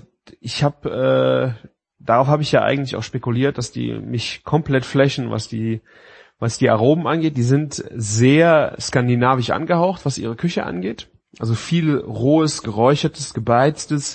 darauf habe ich ja eigentlich auch spekuliert, dass die mich komplett flashen, was die Aromen angeht. Die sind sehr skandinavisch angehaucht, was ihre Küche angeht. Also viel rohes, geräuchertes, gebeiztes,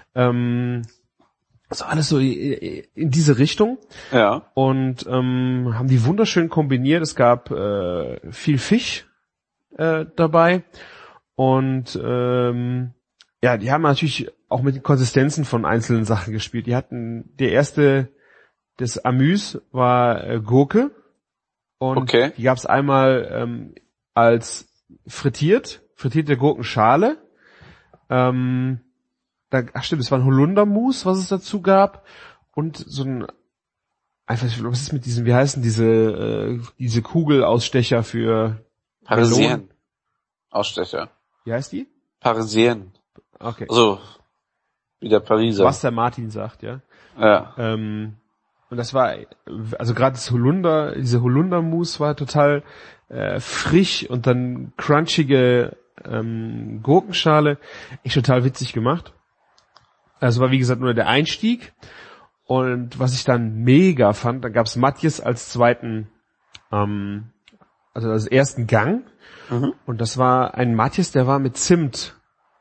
also alles so in diese Richtung. Ja. Und haben die wunderschön kombiniert. Es gab viel Fisch dabei. Und ja, die haben natürlich auch mit den Konsistenzen von einzelnen Sachen gespielt. Die hatten, das Amüs war Gurke. Und die gab es einmal als frittierte Gurkenschale. Stimmt, es war ein Holundermus, was es dazu gab. Und so ein, einfach, was ist mit diesen, wie heißen diese Kugelausstecher für Parisien. Ausstecher. Wie heißt die? Parisien. Okay. Also, wie der Pariser. Was der Martin sagt, ja. Ja. Und das war, also gerade diese Holundermus war total frisch und dann crunchige Gurkenschale. Echt total witzig gemacht. Also war wie gesagt nur der Einstieg. Und was ich dann mega fand, dann gab's Matjes als zweiten, also als ersten Gang. Mhm. Und das war ein Matjes, der war mit Zimt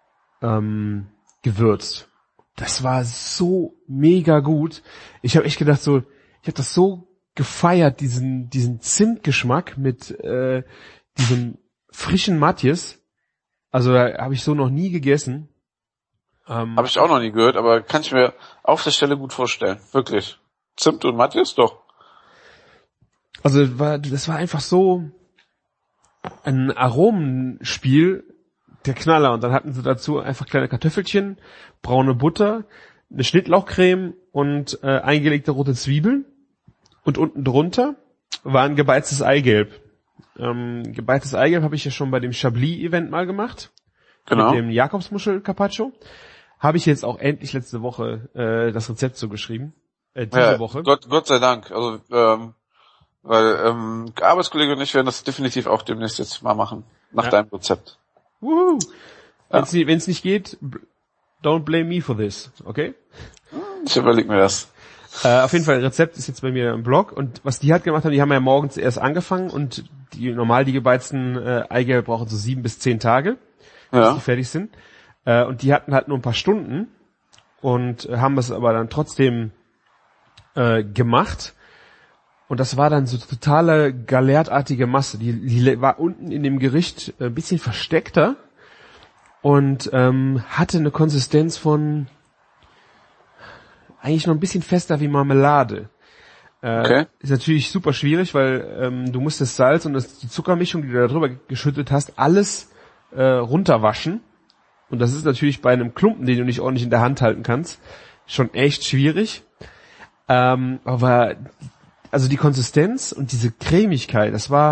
gewürzt. Das war so mega gut. Ich habe echt gedacht ich habe das so gefeiert, diesen Zimtgeschmack mit diesem frischen Matjes. Also da habe ich so noch nie gegessen. Habe ich auch noch nie gehört, aber kann ich mir auf der Stelle gut vorstellen. Wirklich. Zimt und Matjes, doch. Also das war einfach so ein Aromenspiel, der Knaller. Und dann hatten sie dazu einfach kleine Kartoffelchen, braune Butter, eine Schnittlauchcreme und eingelegte rote Zwiebeln. Und unten drunter war ein gebeiztes Eigelb. Gebeiztes Eigelb habe ich ja schon bei dem Chablis-Event mal gemacht. Genau. Mit dem Jakobsmuschel Carpaccio. Habe ich jetzt auch endlich letzte Woche das Rezept zugeschrieben. Diese Woche. Gott sei Dank. Also, weil Arbeitskollege und ich werden das definitiv auch demnächst jetzt mal machen. Nach deinem Rezept. Woohoo. Wenn es nicht geht, don't blame me for this, okay? Ich überleg mir das. Auf jeden Fall, Rezept ist jetzt bei mir im Blog. Und was die halt gemacht haben, die haben ja morgens erst angefangen und die gebeizten Eigelb brauchen so 7 bis 10 Tage, bis die fertig sind. Und die hatten halt nur ein paar Stunden und haben es aber dann trotzdem gemacht. Und das war dann so totale galertartige Masse. Die war unten in dem Gericht ein bisschen versteckter und hatte eine Konsistenz von eigentlich noch ein bisschen fester wie Marmelade. Ist natürlich super schwierig, weil du musst das Salz und die Zuckermischung, die du da drüber geschüttet hast, alles runterwaschen. Und das ist natürlich bei einem Klumpen, den du nicht ordentlich in der Hand halten kannst, schon echt schwierig. Aber also die Konsistenz und diese Cremigkeit,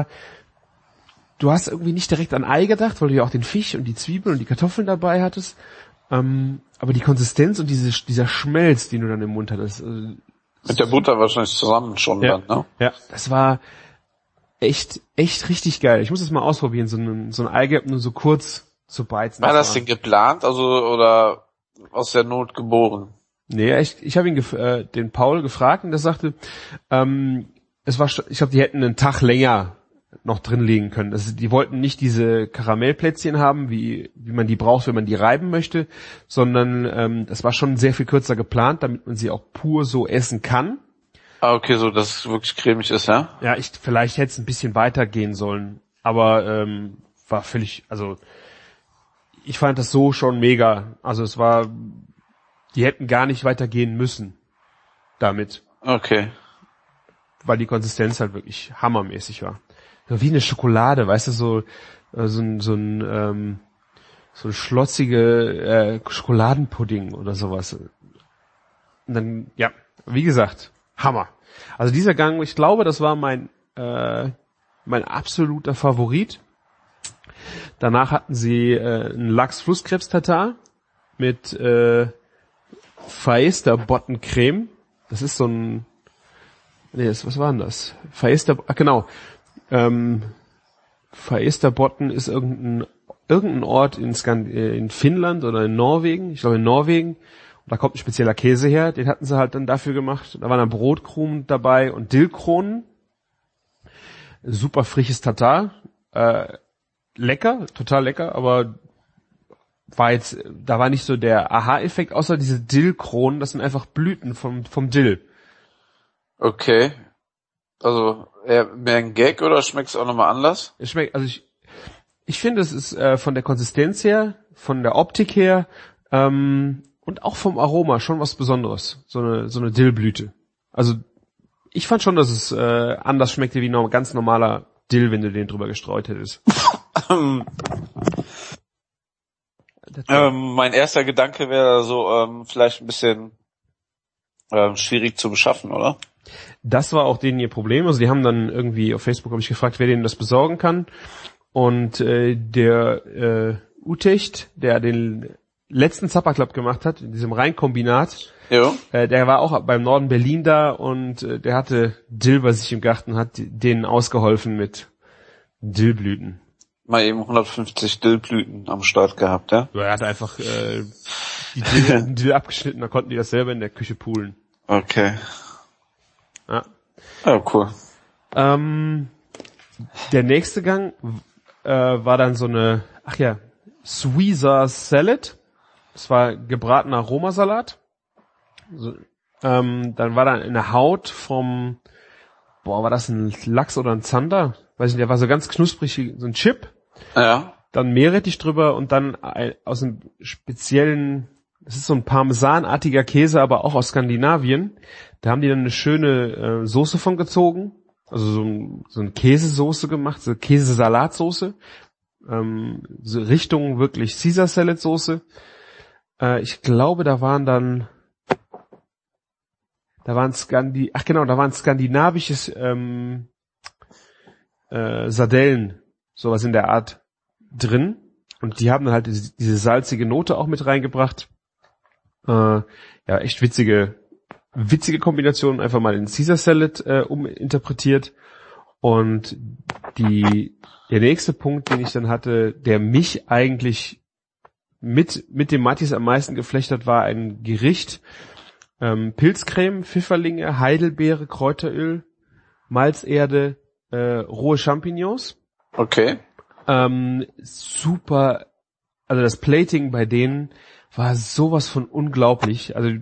du hast irgendwie nicht direkt an Ei gedacht, weil du ja auch den Fisch und die Zwiebeln und die Kartoffeln dabei hattest. Aber die Konsistenz und dieser Schmelz, den du dann im Mund hattest. Mit der Butter wahrscheinlich zusammen schon dann, ne? Ja, das war echt richtig geil. Ich muss das mal ausprobieren, so ein Eigelb nur so kurz zu beizen. War das denn geplant, also oder aus der Not geboren? Nee, ich habe den Paul gefragt und der sagte, ich glaube, die hätten einen Tag länger noch drin legen können. Also die wollten nicht diese Karamellplätzchen haben, wie man die braucht, wenn man die reiben möchte, sondern das war schon sehr viel kürzer geplant, damit man sie auch pur so essen kann. Ah, okay, so dass es wirklich cremig ist, ja? Ja, vielleicht hätte es ein bisschen weiter gehen sollen, aber war völlig, also ich fand das so schon mega. Also die hätten gar nicht weitergehen müssen damit. Okay. Weil die Konsistenz halt wirklich hammermäßig war. wie eine Schokolade, weißt du, so ein schlotzige Schokoladenpudding oder sowas. Und dann, ja, wie gesagt, Hammer. Also dieser Gang, ich glaube, das war mein absoluter Favorit. Danach hatten sie einen Lachs-Flusskrebs-Tatar mit Faester-Bottencreme. Das ist so ein, was war denn das? Genau. Faesterbotten ist irgendein Ort in Finnland oder in Norwegen. Ich glaube in Norwegen. Und da kommt ein spezieller Käse her. Den hatten sie halt dann dafür gemacht. Da waren dann Brotkrumen dabei und Dillkronen. Super frisches Tatar. Lecker, total lecker, aber da war nicht so der Aha-Effekt, außer diese Dillkronen, das sind einfach Blüten vom Dill. Okay. Also eher mehr ein Gag oder schmeckt es auch nochmal anders? Es schmeckt, also ich finde, es ist von der Konsistenz her, von der Optik her und auch vom Aroma schon was Besonderes. So eine Dillblüte. Also ich fand schon, dass es anders schmeckte wie ein ganz normaler Dill, wenn du den drüber gestreut hättest. Mein erster Gedanke wäre so vielleicht ein bisschen schwierig zu beschaffen, oder? Das war auch denen ihr Problem. Also die haben dann irgendwie auf Facebook, habe ich gefragt, wer denen das besorgen kann. Und der Utecht, der den letzten Zappa Club gemacht hat, in diesem Rheinkombinat, der war auch beim Norden Berlin da und der hatte Dill bei sich im Garten, hat denen ausgeholfen mit Dillblüten. Mal eben 150 Dillblüten am Start gehabt, ja? Er hat einfach die Dill abgeschnitten, da konnten die das selber in der Küche poolen. Okay. Ja, cool. Der nächste Gang war dann so eine, Caesar Salad. Das war gebratener Romasalat. So, dann war da eine Haut vom, war das ein Lachs oder ein Zander? Weiß nicht, der war so ganz knusprig, so ein Chip. Ja. Dann Meerrettich drüber und dann aus einem speziellen, das ist so ein parmesanartiger Käse, aber auch aus Skandinavien. Da haben die dann eine schöne Soße von gezogen. Also so eine Käsesoße gemacht, so Käsesalatsoße. So Richtung wirklich Caesar Salad Soße. Ich glaube, da waren skandinavisches Sardellen, sowas in der Art drin. Und die haben dann halt diese salzige Note auch mit reingebracht. Echt witzige Kombination, einfach mal in Caesar Salad uminterpretiert. Und der nächste Punkt, den ich dann hatte, der mich eigentlich mit dem Mattis am meisten geflecht hat, war ein Gericht. Pilzcreme, Pfifferlinge, Heidelbeere, Kräuteröl, Malzerde, rohe Champignons. Okay. Super, also das Plating bei denen war sowas von unglaublich. Also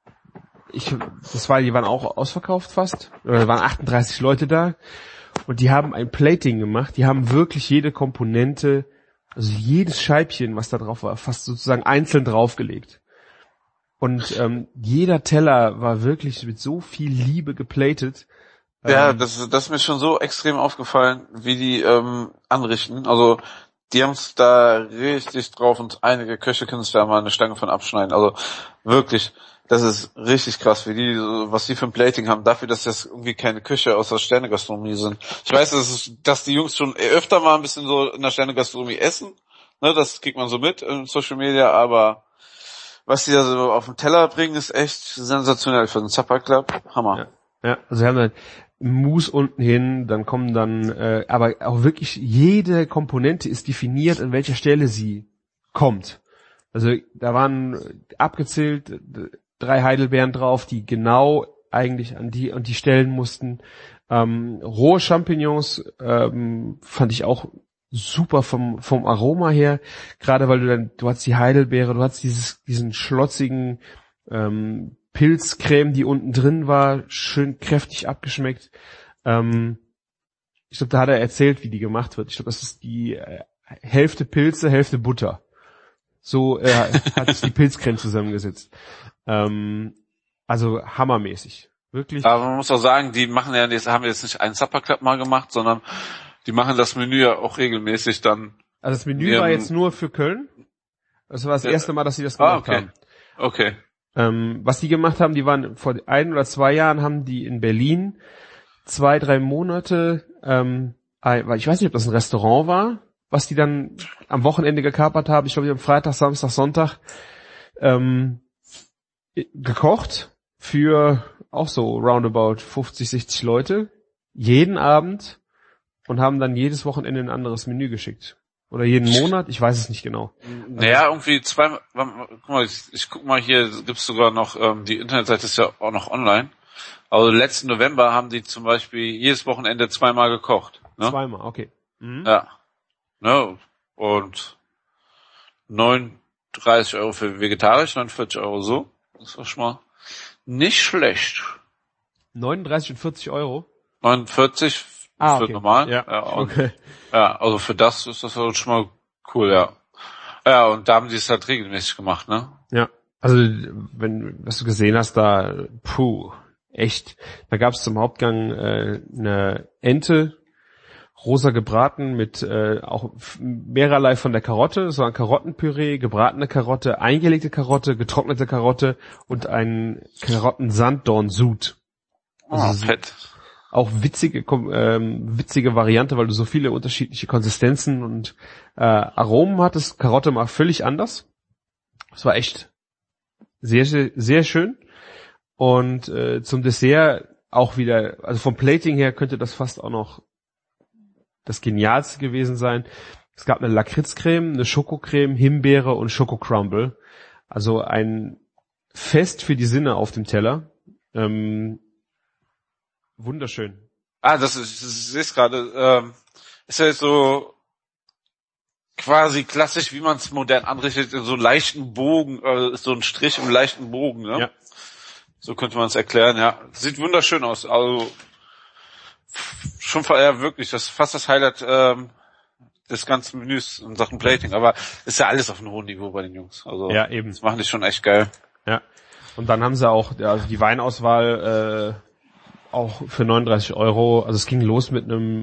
die waren auch ausverkauft fast. Oder waren 38 Leute da. Und die haben ein Plating gemacht. Die haben wirklich jede Komponente, also jedes Scheibchen, was da drauf war, fast sozusagen einzeln draufgelegt. Und jeder Teller war wirklich mit so viel Liebe geplatet. Ja, das ist mir schon so extrem aufgefallen, wie die anrichten. Also die haben es da richtig drauf und einige Köche können sich da mal eine Stange von abschneiden. Also wirklich, das ist richtig krass, was die für ein Plating haben, dafür, dass das irgendwie keine Küche aus der Sternegastronomie sind. Ich weiß, dass die Jungs schon öfter mal ein bisschen so in der Sternegastronomie essen, ne, das kriegt man so mit in Social Media, aber was die da so auf den Teller bringen, ist echt sensationell für den Zappa Club. Hammer. Ja, also wir haben dann Mousse unten hin, dann kommen aber auch wirklich jede Komponente ist definiert, an welcher Stelle sie kommt. Also da waren abgezählt 3 Heidelbeeren drauf, die genau eigentlich an die Stellen mussten. Rohe Champignons fand ich auch super vom Aroma her, gerade weil du hast die Heidelbeere, du hast diesen schlotzigen Pilzcreme, die unten drin war, schön kräftig abgeschmeckt. Ich glaube, da hat er erzählt, wie die gemacht wird. Ich glaube, das ist die Hälfte Pilze, Hälfte Butter. So hat sich die Pilzcreme zusammengesetzt. Also hammermäßig. Wirklich. Aber man muss auch sagen, die haben jetzt nicht einen Supper Club mal gemacht, sondern Die machen das Menü ja auch regelmäßig dann. Also das Menü war jetzt nur für Köln. Das war das erste Mal, dass sie das gemacht haben. Okay. Was die gemacht haben, die waren vor 1 oder 2 Jahren, haben die in Berlin 2-3 Monate, weil ich weiß nicht, ob das ein Restaurant war, was die dann am Wochenende gekapert haben. Ich glaube, die haben Freitag, Samstag, Sonntag gekocht für auch so roundabout 50, 60 Leute jeden Abend und haben dann jedes Wochenende ein anderes Menü geschickt. Oder jeden Monat, ich weiß es nicht genau. Naja, irgendwie zweimal, guck mal, ich guck mal hier, gibt's sogar noch, die Internetseite ist ja auch noch online. Also letzten November haben die zum Beispiel jedes Wochenende 2-mal gekocht. Ne? 2-mal, okay. Mhm. Ja. Ne? Und 39 Euro für vegetarisch, 49 Euro so. Das war schon mal nicht schlecht. 39 und 40 Euro? 49 für okay. normal. Ja, okay. Ja, also für das ist das halt schon mal cool, ja. Ja, und da haben die es halt regelmäßig gemacht, ne? Ja, also was du gesehen hast, da, echt. Da gab es zum Hauptgang eine Ente, rosa gebraten mit auch mehrerlei von der Karotte. Es war ein Karottenpüree, gebratene Karotte, eingelegte Karotte, getrocknete Karotte und ein Karotten-Sanddorn-Sud. Also fett. Auch witzige Variante, weil du so viele unterschiedliche Konsistenzen und Aromen hattest. Karotte war völlig anders. Es war echt sehr, sehr, sehr schön. Und zum Dessert auch wieder, also vom Plating her könnte das fast auch noch das Genialste gewesen sein. Es gab eine Lakritzcreme, eine Schokocreme, Himbeere und Schokocrumble. Also ein Fest für die Sinne auf dem Teller. Wunderschön. Ich sehe es gerade. Ist ja so quasi klassisch, wie man es modern anrichtet, in so einen leichten Bogen, so ein Strich im leichten Bogen, ne? Ja. So könnte man es erklären, ja. Sieht wunderschön aus. Also schon wirklich, das ist fast das Highlight des ganzen Menüs in Sachen Plating. Aber ist ja alles auf einem hohen Niveau bei den Jungs. Also ja, eben. Das machen die schon echt geil. Ja. Und dann haben sie auch also die Weinauswahl auch für 39 Euro. Also es ging los mit einem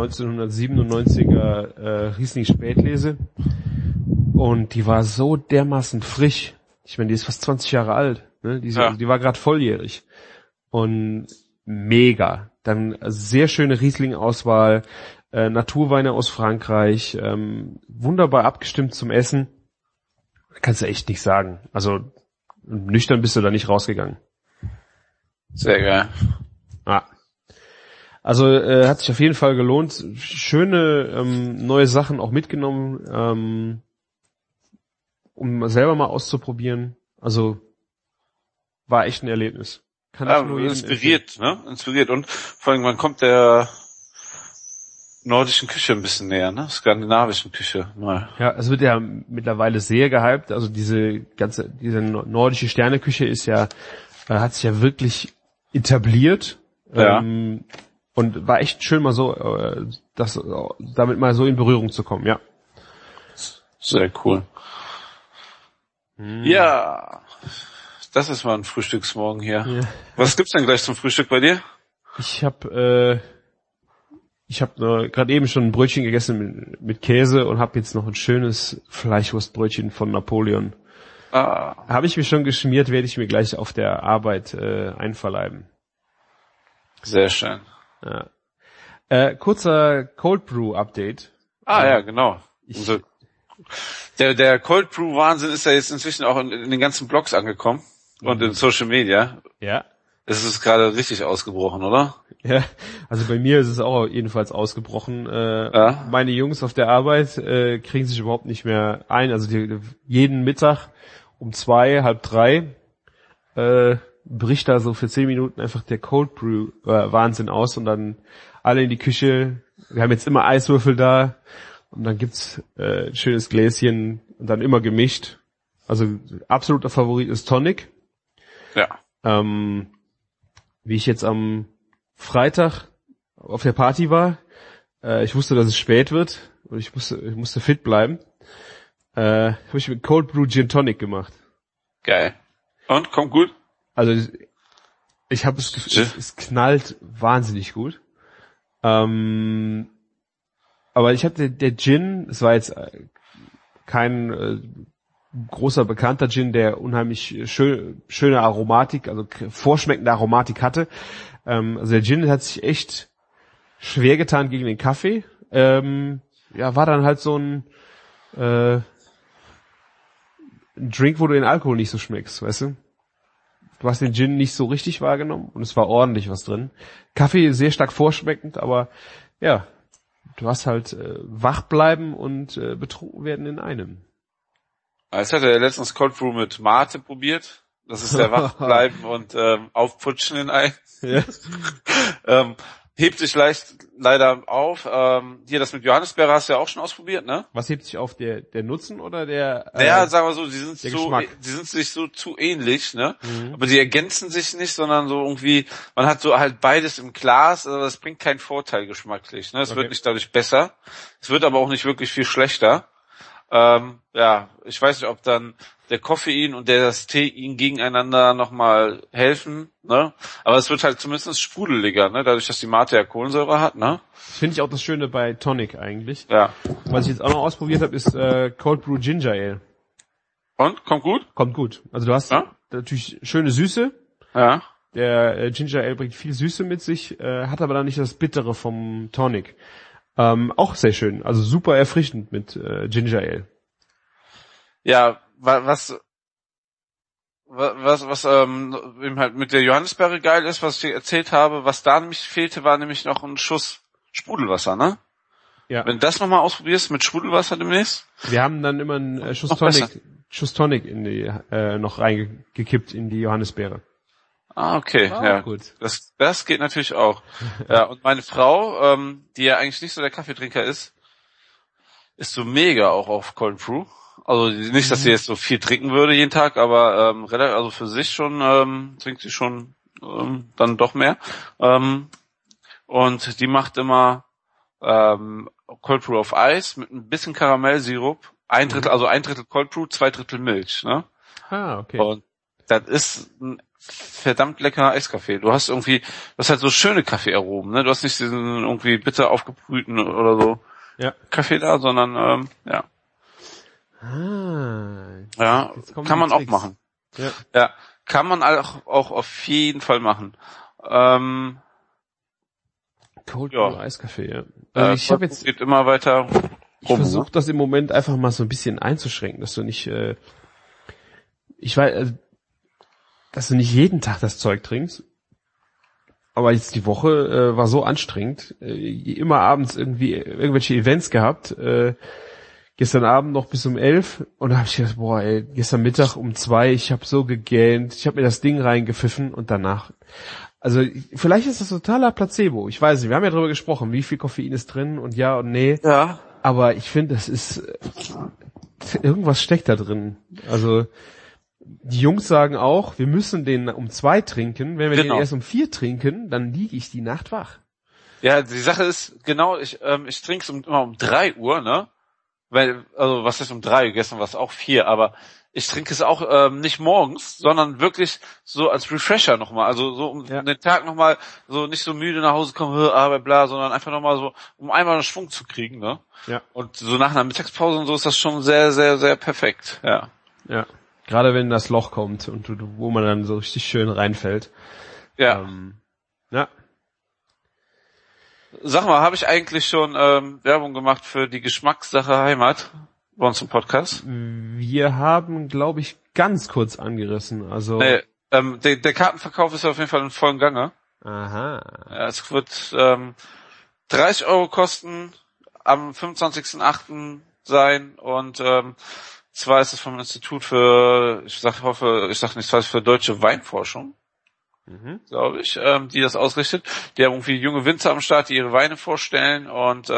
1997er Riesling Spätlese. Und die war so dermaßen frisch. Ich meine, die ist fast 20 Jahre alt. Ne? Die war gerade volljährig. Und mega. Dann sehr schöne Riesling-Auswahl, Naturweine aus Frankreich, wunderbar abgestimmt zum Essen. Kannst du echt nicht sagen. Also nüchtern bist du da nicht rausgegangen. Sehr geil. Ah. Also hat sich auf jeden Fall gelohnt. Schöne neue Sachen auch mitgenommen, um selber mal auszuprobieren. Also war echt ein Erlebnis. Kann ich nur inspiriert, ne? Inspiriert. Und vor allem, man kommt der nordischen Küche ein bisschen näher, ne? Skandinavischen Küche mal. Ja, es wird ja mittlerweile sehr gehypt. Also diese nordische Sterneküche ist ja, hat sich ja wirklich etabliert. Ja. Und war echt schön mal so, damit mal so in Berührung zu kommen, ja. Sehr cool. Ja, das ist mal ein Frühstücksmorgen hier. Ja. Was gibt's denn gleich zum Frühstück bei dir? Ich habe gerade eben schon ein Brötchen gegessen mit Käse und habe jetzt noch ein schönes Fleischwurstbrötchen von Napoleon. Habe ich mir schon geschmiert, werde ich mir gleich auf der Arbeit einverleiben. Sehr schön. Ja. Kurzer Cold Brew Update. Ja, genau. Der Cold Brew Wahnsinn ist ja jetzt inzwischen auch in den ganzen Blogs angekommen und in Social Media. Ja. Es ist gerade richtig ausgebrochen, oder? Ja, also bei mir ist es auch jedenfalls ausgebrochen. Meine Jungs auf der Arbeit kriegen sich überhaupt nicht mehr ein. Also jeden Mittag um 2, halb 3 bricht da so für 10 Minuten einfach der Cold Brew Wahnsinn aus und dann alle in die Küche. Wir haben jetzt immer Eiswürfel da und dann gibt's ein schönes Gläschen und dann immer gemischt. Also absoluter Favorit ist Tonic. Ja. Wie ich jetzt am Freitag auf der Party war, ich wusste, dass es spät wird und ich musste fit bleiben, habe ich mit Cold Brew Gin Tonic gemacht. Geil. Und, kommt gut? Also ich habe es knallt wahnsinnig gut. Aber ich hatte der Gin, es war jetzt kein großer bekannter Gin, der unheimlich schöne Aromatik, also vorschmeckende Aromatik hatte. Also der Gin hat sich echt schwer getan gegen den Kaffee. War dann halt so ein Drink, wo du den Alkohol nicht so schmeckst, weißt du? Du hast den Gin nicht so richtig wahrgenommen und es war ordentlich was drin. Kaffee sehr stark vorschmeckend, aber ja, du hast halt wach bleiben und betrunken werden in einem. Jetzt hat er letztens Cold Brew mit Mate probiert. Das ist der wach bleiben und aufputschen in ein. Ja. Hebt sich leider auf. Hier, das mit Johannisbeere hast du ja auch schon ausprobiert, ne? Was hebt sich auf, der Nutzen oder der Naja, sagen wir so, die sind sich so zu ähnlich, ne? Mhm. Aber die ergänzen sich nicht, sondern so irgendwie, man hat so halt beides im Glas, also das bringt keinen Vorteil geschmacklich, ne? Es wird nicht dadurch besser. Es wird aber auch nicht wirklich viel schlechter. Ich weiß nicht, ob dann der Koffein und das Tein gegeneinander nochmal helfen, ne? Aber es wird halt zumindest sprudeliger, ne? Dadurch, dass die Mate ja Kohlensäure hat, ne? Das finde ich auch das Schöne bei Tonic eigentlich. Ja. Was ich jetzt auch noch ausprobiert habe, ist Cold Brew Ginger Ale. Und? Kommt gut? Kommt gut. Also du hast natürlich schöne Süße. Ja. Der Ginger Ale bringt viel Süße mit sich, hat aber dann nicht das Bittere vom Tonic. Auch sehr schön. Also super erfrischend mit Ginger Ale. Ja, was eben halt mit der Johannisbeere geil ist, was ich dir erzählt habe, was da nämlich fehlte, war nämlich noch ein Schuss Sprudelwasser, ne? Ja. Wenn du das nochmal ausprobierst mit Sprudelwasser demnächst. Wir haben dann immer einen Schuss Tonic in die, noch reingekippt in die Johannisbeere. Ah, okay, ja. Gut. Das geht natürlich auch. Ja, und meine Frau, die ja eigentlich nicht so der Kaffeetrinker ist so mega auch auf Cold Brew. Also nicht, dass sie jetzt so viel trinken würde jeden Tag, aber also für sich schon trinkt sie schon dann doch mehr. Und die macht immer Cold Brew auf Eis mit ein bisschen Karamellsirup, ein Drittel Cold Brew, 2/3 Milch, ne? Ah, okay. Und das ist ein verdammt leckerer Eiskaffee. Du hast halt so schöne Kaffeearomen, ne? Du hast nicht diesen irgendwie bitter aufgebrühten oder so Kaffee da, sondern ja. Ja, kann man auch machen. Ja, kann man auch auf jeden Fall machen. Cold Brew Eiskaffee, ja. Also ich habe jetzt geht immer weiter rum. Ich versuche das im Moment einfach mal so ein bisschen einzuschränken, dass du nicht dass du nicht jeden Tag das Zeug trinkst. Aber jetzt die Woche war so anstrengend, immer abends irgendwie irgendwelche Events gehabt. Gestern Abend noch bis um 11 und da habe ich gedacht, gestern Mittag um 2, ich habe so gegähnt, ich habe mir das Ding reingepfiffen und danach, also vielleicht ist das totaler Placebo, ich weiß nicht, wir haben ja drüber gesprochen, wie viel Koffein ist drin und ja und nee, aber ich finde, das ist, irgendwas steckt da drin, also die Jungs sagen auch, wir müssen den um 2 trinken, wenn wir den erst um 4 trinken, dann liege ich die Nacht wach. Ja, die Sache ist, genau, ich trinke es immer um 3 Uhr, ne? Also was ist um 3 Uhr? Gestern war es auch 4, aber ich trinke es auch nicht morgens, sondern wirklich so als Refresher nochmal. Also so um den Tag nochmal so nicht so müde nach Hause kommen, Arbeit, bla, sondern einfach nochmal so, um einmal einen Schwung zu kriegen, ne? Ja. Und so nach einer Mittagspause und so ist das schon sehr, sehr, sehr perfekt, ja. Ja. Gerade wenn das Loch kommt und wo man dann so richtig schön reinfällt. Ja. Sag mal, habe ich eigentlich schon Werbung gemacht für die Geschmackssache Heimat bei uns im Podcast? Wir haben, glaube ich, ganz kurz angerissen. Also nee, der Kartenverkauf ist auf jeden Fall in vollem Gange. Aha. Ja, es wird 30 € kosten, am 25.08. sein und zwar ist es vom Institut für deutsche Weinforschung. Glaube ich, die das ausrichtet. Die haben irgendwie junge Winzer am Start, die ihre Weine vorstellen und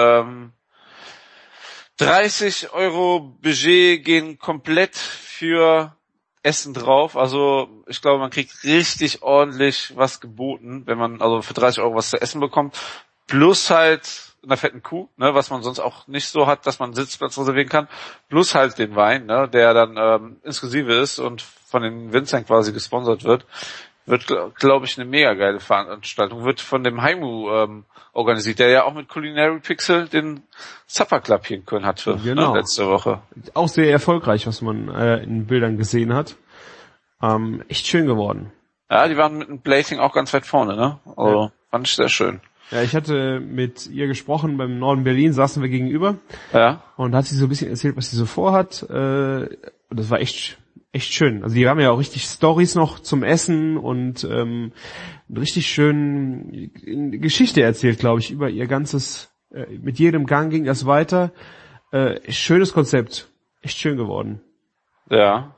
30 € Budget gehen komplett für Essen drauf. Also ich glaube, man kriegt richtig ordentlich was geboten, wenn man also für 30 € was zu essen bekommt. Plus halt einer fetten Kuh, ne, was man sonst auch nicht so hat, dass man einen Sitzplatz reservieren kann. Plus halt den Wein, ne, der dann inklusive ist und von den Winzern quasi gesponsert wird. Wird, glaube ich, eine mega geile Veranstaltung. Wird von dem Haimu organisiert, der ja auch mit Culinary Pixel den Supper Club hier in Köln hatte, Genau. Letzte Woche. Auch sehr erfolgreich, was man in Bildern gesehen hat. Echt schön geworden. Ja, die waren mit dem Blazing auch ganz weit vorne, ne? Also fand ich sehr schön. Ja, ich hatte mit ihr gesprochen, beim Norden Berlin saßen wir gegenüber. Ja. Und da hat sie so ein bisschen erzählt, was sie so vorhat. Und das war echt schön. Also die haben ja auch richtig Stories noch zum Essen und richtig schön Geschichte erzählt, glaube ich, über ihr ganzes, mit jedem Gang ging das weiter. Schönes Konzept. Echt schön geworden. Ja.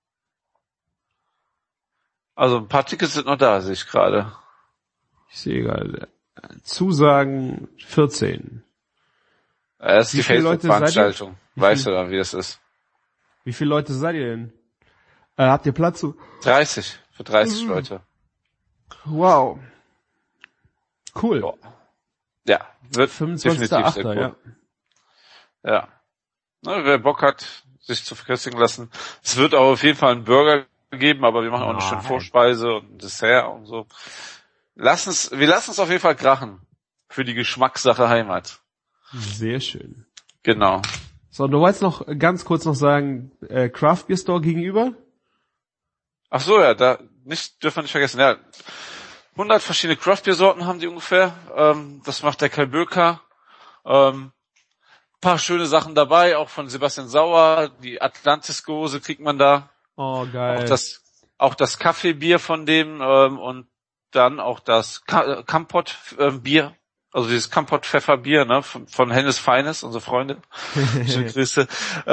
Also ein paar Tickets sind noch da, sehe ich gerade. Ich sehe gerade. Zusagen 14. Das ist Wie die viele Leute Facebook-Veranstaltung. seid ihr? Weißt du da, wie das ist? Wie viele Leute seid ihr denn? Habt ihr Platz? 30. Für 30 Leute. Wow. Cool. Ja, wird definitiv sehr 25.8. cool. Ja. Ja. Na, wer Bock hat, sich zu verköstigen lassen. Es wird auch auf jeden Fall einen Burger geben, aber wir machen auch eine schöne Vorspeise und ein Dessert und so. Wir lassen es auf jeden Fall krachen. Für die Geschmackssache Heimat. Sehr schön. Genau. So, du wolltest noch ganz kurz noch sagen, Craft Beer Store gegenüber? Ach so, ja, dürfen wir nicht vergessen, ja. 100 verschiedene Craft Beer Sorten haben die ungefähr. Das macht der Kai Böker. Paar schöne Sachen dabei, auch von Sebastian Sauer. Die Atlantis-Gose kriegt man da. Oh, geil. Auch das Kaffeebier von dem, und dann auch das Kampot-Bier. Also dieses Kampot-Pfefferbier, ne, von Hennes Feines, unsere Freunde. Schöne Grüße.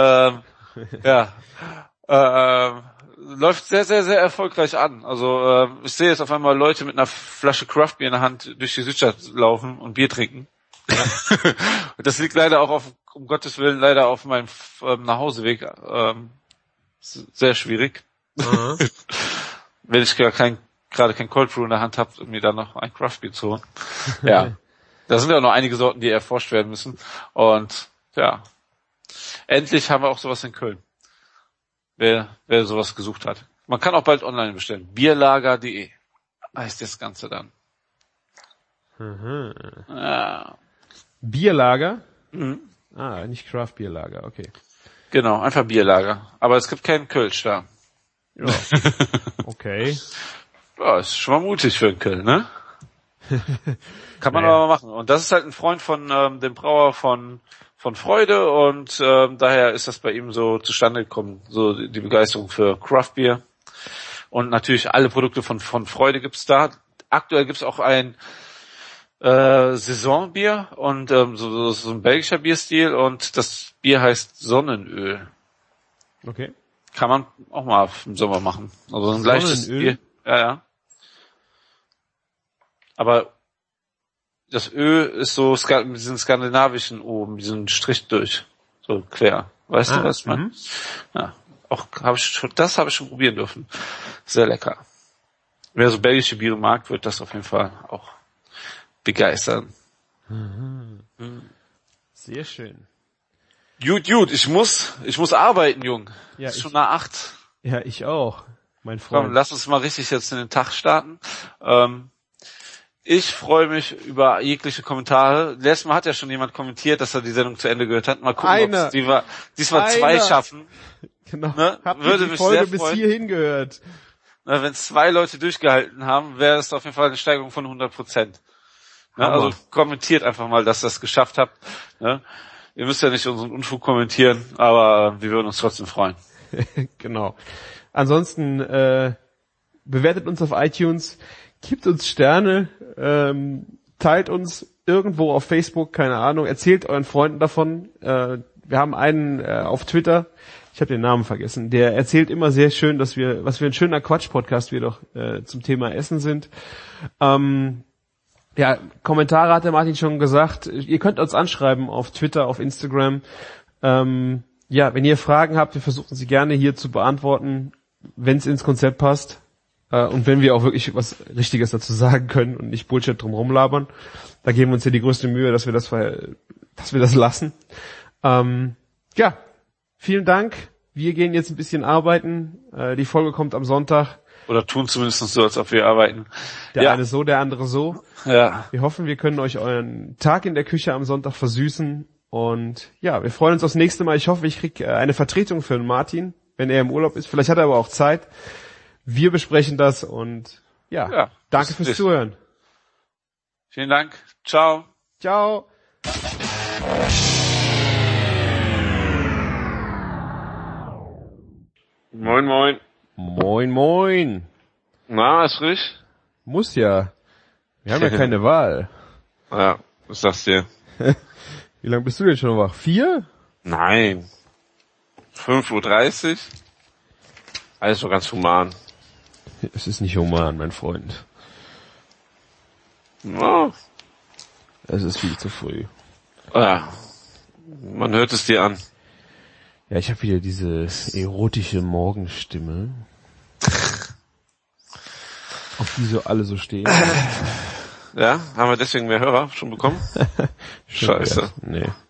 Läuft sehr, sehr, sehr erfolgreich an. Also ich sehe jetzt auf einmal Leute mit einer Flasche Craftbier in der Hand durch die Südstadt laufen und Bier trinken. Das liegt leider auch um Gottes Willen, leider auf meinem Nachhauseweg. Sehr schwierig. Wenn ich gerade kein Cold Brew in der Hand habe, um mir dann noch ein Craftbier zu holen. Ja. Da sind ja noch einige Sorten, die erforscht werden müssen. Und ja, endlich haben wir auch sowas in Köln. Wer sowas gesucht hat. Man kann auch bald online bestellen. Bierlager.de heißt das Ganze dann. Ja. Bierlager? Mhm. Nicht Craft Bierlager, okay. Genau, einfach Bierlager. Aber es gibt keinen Kölsch da. Ja. Okay. Ja, ist schon mal mutig für einen Köln, ne? Kann man aber mal machen. Und das ist halt ein Freund von dem Brauer von Freude und daher ist das bei ihm so zustande gekommen, so die Begeisterung für Craft Beer. Und natürlich alle Produkte von Freude gibt's da. Aktuell gibt's auch ein Saisonbier und so ein belgischer Bierstil und das Bier heißt Sonnenöl. Okay. Kann man auch mal im Sommer machen. Also ein leichtes Bier. Ja. Aber das Ö ist so mit diesen skandinavischen O, mit diesem Strich durch. So quer. Weißt du, was ich meine? Ja. Das habe ich schon probieren dürfen. Sehr lecker. Wer so belgische Biere mag, wird das auf jeden Fall auch begeistern. Sehr schön. Gut, ich muss arbeiten, Jung. Ja, ist schon nach 8. Ja, ich auch, mein Freund. Komm, lass uns mal richtig jetzt in den Tag starten. Ich freue mich über jegliche Kommentare. Letztes Mal hat ja schon jemand kommentiert, dass er die Sendung zu Ende gehört hat. Mal gucken, ob es diesmal 2 schaffen. Genau. Ne? Habt Würde ihr die mich Folge sehr bis freuen. hierhin gehört? Wenn 2 Leute durchgehalten haben, wäre das auf jeden Fall eine Steigerung von 100%. Ne? Also kommentiert einfach mal, dass ihr das geschafft habt. Ne? Ihr müsst ja nicht unseren Unfug kommentieren, aber wir würden uns trotzdem freuen. Genau. Ansonsten bewertet uns auf iTunes, gibt uns Sterne, teilt uns irgendwo auf Facebook, keine Ahnung, erzählt euren Freunden davon. Wir haben einen auf Twitter, ich habe den Namen vergessen, der erzählt immer sehr schön, was für ein schöner Quatsch-Podcast wir doch zum Thema Essen sind. Ja, Kommentare hat der Martin schon gesagt. Ihr könnt uns anschreiben auf Twitter, auf Instagram. Ja, wenn ihr Fragen habt, wir versuchen sie gerne hier zu beantworten, wenn es ins Konzept passt. Und wenn wir auch wirklich was Richtiges dazu sagen können und nicht Bullshit drum rumlabern. Da geben wir uns ja die größte Mühe, dass wir das lassen. Ja, vielen Dank. Wir gehen jetzt ein bisschen arbeiten. Die Folge kommt am Sonntag. Oder tun zumindest so, als ob wir arbeiten. Der eine so, der andere so. Ja. Wir hoffen, wir können euch euren Tag in der Küche am Sonntag versüßen. Und ja, wir freuen uns aufs nächste Mal. Ich hoffe, ich kriege eine Vertretung für den Martin, wenn er im Urlaub ist. Vielleicht hat er aber auch Zeit. Wir besprechen das und ja danke fürs Zuhören. Vielen Dank. Ciao. Ciao. Moin, moin. Moin, moin. Na, ist richtig? Muss ja. Wir haben ja keine Wahl. Ja, was sagst du dir? Wie lange bist du denn schon wach? 4? Nein. 5:30 Uhr? Alles so ganz human. Es ist nicht human, mein Freund. Ja. Es ist viel zu früh. Ja. Man hört es dir an. Ja, ich habe wieder diese erotische Morgenstimme. Auf die so alle so stehen. Ja, haben wir deswegen mehr Hörer schon bekommen? Scheiße. Nee.